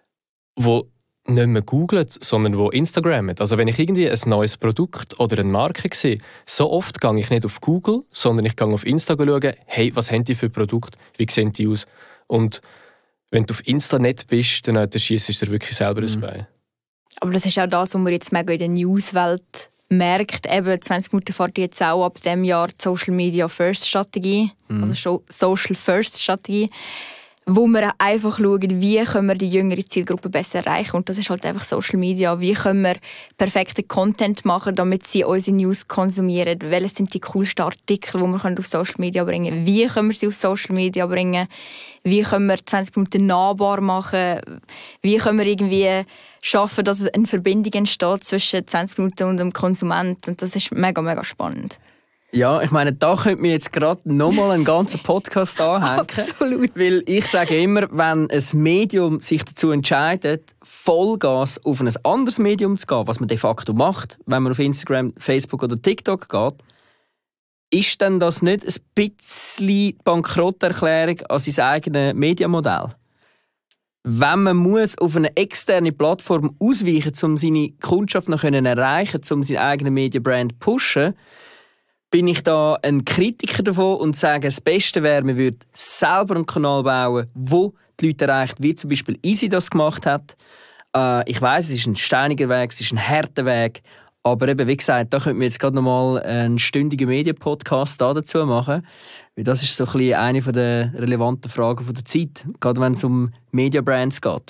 die nicht mehr googlen, sondern die Instagrammen. Also wenn ich irgendwie ein neues Produkt oder eine Marke sehe, so oft gehe ich nicht auf Google, sondern ich gehe auf Insta schauen, hey, was haben die für Produkte, wie sehen die aus? Und wenn du auf Insta nicht bist, dann schießt du dir wirklich selber ins Bein. Aber das ist auch das, was man jetzt mega in der Newswelt merkt. Eben 20 Minuten fährt jetzt auch ab diesem Jahr die Social Media First Strategie, also Social First Strategie, wo wir einfach schauen, wie können wir die jüngere Zielgruppe besser erreichen. Und das ist halt einfach Social Media. Wie können wir perfekten Content machen, damit sie unsere News konsumieren? Welche sind die coolsten Artikel, die wir auf Social Media bringen können? Wie können wir sie auf Social Media bringen? Wie können wir 20 Minuten nahbar machen? Wie können wir irgendwie schaffen, dass eine Verbindung entsteht zwischen 20 Minuten und dem Konsument? Und das ist mega, mega spannend. Ja, ich meine, da könnte mir jetzt gerade nochmal einen ganzen Podcast anhängen. Absolut. Weil ich sage immer, wenn ein Medium sich dazu entscheidet, Vollgas auf ein anderes Medium zu gehen, was man de facto macht, wenn man auf Instagram, Facebook oder TikTok geht, ist denn das nicht ein bisschen Bankrotterklärung an sein eigenes Medienmodell? Wenn man muss auf eine externe Plattform ausweichen muss, um seine Kundschaft noch erreichen zu können, um seine eigene Medienbrand zu pushen, bin ich da ein Kritiker davon und sage, das Beste wäre, man würde selber einen Kanal bauen, wo die Leute erreicht, wie zum Beispiel Easy das gemacht hat. Ich weiss, es ist ein steiniger Weg, es ist ein harter Weg, aber eben, wie gesagt, da könnten wir jetzt gerade noch mal einen stündigen Medienpodcast dazu machen, weil das ist so ein bisschen eine der relevanten Fragen der Zeit, gerade wenn es um Mediabrands geht.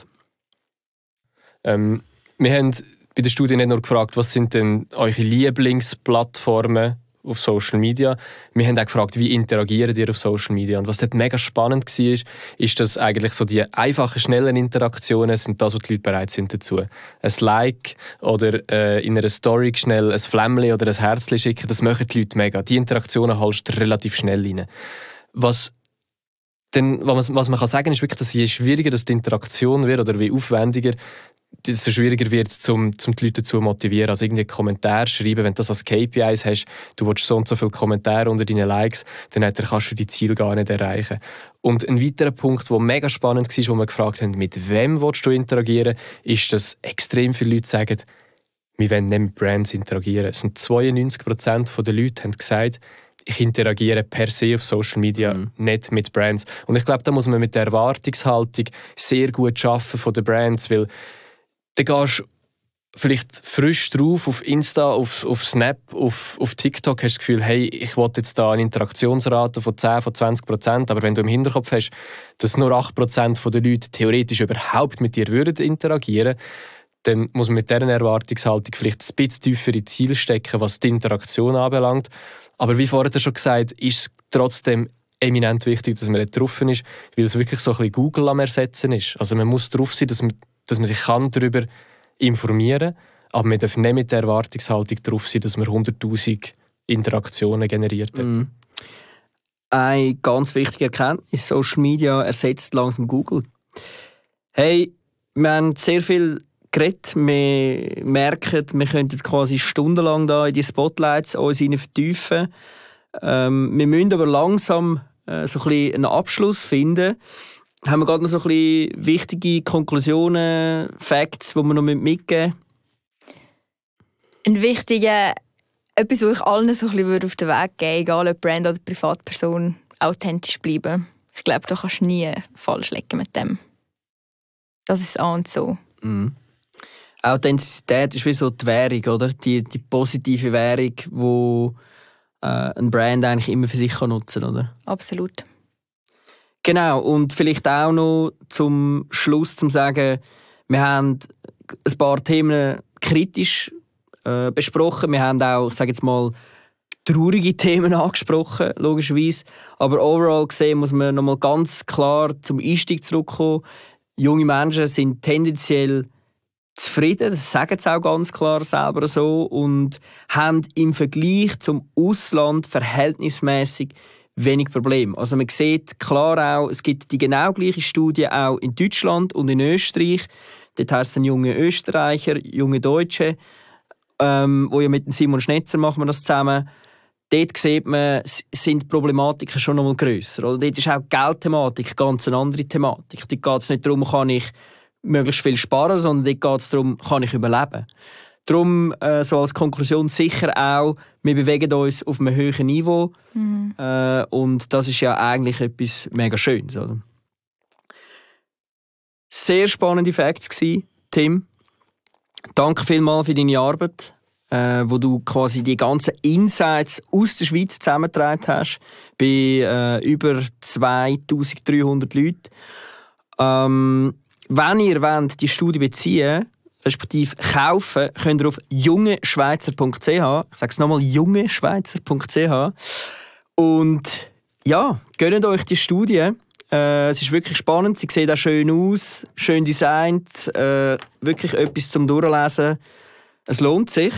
Wir haben bei der Studie nicht nur gefragt, was sind denn eure Lieblingsplattformen auf Social Media. Wir haben auch gefragt, wie interagiert ihr auf Social Media. Und was dort mega spannend war, ist, dass eigentlich so die einfachen, schnellen Interaktionen sind das, was die Leute bereit sind dazu. Ein Like oder in einer Story schnell ein Flämmchen oder ein Herzchen schicken, das machen die Leute mega. Die Interaktionen holst du relativ schnell rein. Was man kann sagen, ist wirklich, dass je schwieriger das die Interaktion wird oder wie aufwendiger, desto schwieriger wird es, um die Leute zu motivieren. Also irgendwie Kommentare schreiben, wenn du das als KPIs hast, du willst so und so viele Kommentare unter deinen Likes, dann kannst du die Ziele gar nicht erreichen. Und ein weiterer Punkt, der mega spannend war, wo wir gefragt haben, mit wem willst du interagieren, ist, dass extrem viele Leute sagen, wir wollen nicht mit Brands interagieren. Es sind 92% der Leute haben gesagt, ich interagiere per se auf Social Media, nicht mit Brands. Und ich glaube, da muss man mit der Erwartungshaltung sehr gut arbeiten von den Brands, weil dann gehst du vielleicht frisch drauf auf Insta, auf Snap, auf TikTok, hast du das Gefühl, hey, ich will jetzt da eine Interaktionsrate von 10, von 20%, aber wenn du im Hinterkopf hast, dass nur 8% der Leute theoretisch überhaupt mit dir würden interagieren, dann muss man mit dieser Erwartungshaltung vielleicht ein bisschen tiefere Ziele stecken, was die Interaktion anbelangt. Aber wie vorher schon gesagt, ist es trotzdem eminent wichtig, dass man nicht drauf ist, weil es wirklich so ein bisschen Google am Ersetzen ist. Also man muss drauf sein, dass man sich darüber informieren kann, aber man darf nicht mit der Erwartungshaltung drauf sein, dass man 100'000 Interaktionen generiert hat. Eine ganz wichtige Erkenntnis, Social Media ersetzt langsam Google. Hey, wir haben sehr viel geredet, wir merken, wir könnten quasi stundenlang da in die Spotlights uns vertiefen. Wir müssen aber langsam so ein bisschen einen Abschluss finden. Haben wir gerade noch so ein bisschen wichtige Konklusionen, Facts, die wir noch mitgeben müssen? Ein wichtiger, etwas, was ich allen so ein bisschen auf den Weg geben würde, egal ob Brand oder Privatperson, authentisch bleiben. Ich glaube, da kannst du nie falsch liegen mit dem. Das ist A und so. Authentizität ist wie so die Währung, oder? Die positive Währung, die ein Brand eigentlich immer für sich nutzen kann, oder? Absolut. Genau, und vielleicht auch noch zum Schluss zu sagen, wir haben ein paar Themen kritisch besprochen. Wir haben auch, ich sage jetzt mal, traurige Themen angesprochen, logischerweise. Aber overall gesehen muss man nochmal ganz klar zum Einstieg zurückkommen. Junge Menschen sind tendenziell zufrieden, das sagen sie auch ganz klar selber so, und haben im Vergleich zum Ausland verhältnismäßig wenig Probleme. Also man sieht klar auch, es gibt die genau gleiche Studie auch in Deutschland und in Österreich. Dort heisst es junge Österreicher, junge Deutsche, wo ja mit dem Simon Schnetzer machen wir das zusammen. Dort sieht man, sind die Problematiken schon noch mal grösser. Oder dort ist auch die Geldthematik ganz eine andere Thematik. Dort geht es nicht darum, kann ich möglichst viel sparen, sondern dort geht es darum, kann ich überleben. Darum, so als Konklusion sicher auch, wir bewegen uns auf einem höheren Niveau. Und das ist ja eigentlich etwas mega Schönes. Oder? Sehr spannende Facts gewesen, Tim. Danke vielmals für deine Arbeit. wo du quasi die ganzen Insights aus der Schweiz zusammengetragen hast, bei über 2300 Leuten. Wenn ihr wollt, die Studie beziehen, respektive kaufen, könnt ihr auf jungeschweizer.ch, ich sage es nochmal, jungeschweizer.ch, und ja, gönnt euch die Studie. Es ist wirklich spannend, sie sieht auch schön aus, schön designt, wirklich etwas zum Durchlesen. Es lohnt sich.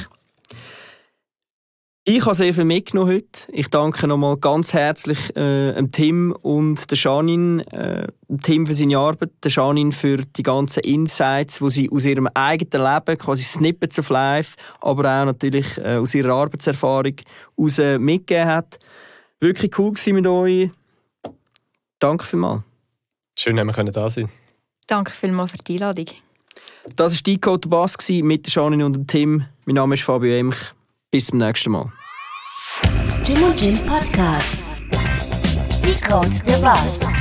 Ich habe sehr viel mitgenommen heute. Ich danke nochmal ganz herzlich Tim und der Janine. Tim für seine Arbeit, der Janine für die ganzen Insights, die sie aus ihrem eigenen Leben, quasi Snippets of Life, aber auch natürlich aus ihrer Arbeitserfahrung heraus mitgegeben hat. Wirklich cool gewesen mit euch. Danke vielmals. Schön, dass wir da sein können. Danke vielmals für die Einladung. Das war Decode the Bus mit der Janine und dem Tim. Mein Name ist Fabio Emch. Bis zum nächsten Mal. Jim und Jim Podcast. Decode the Bus.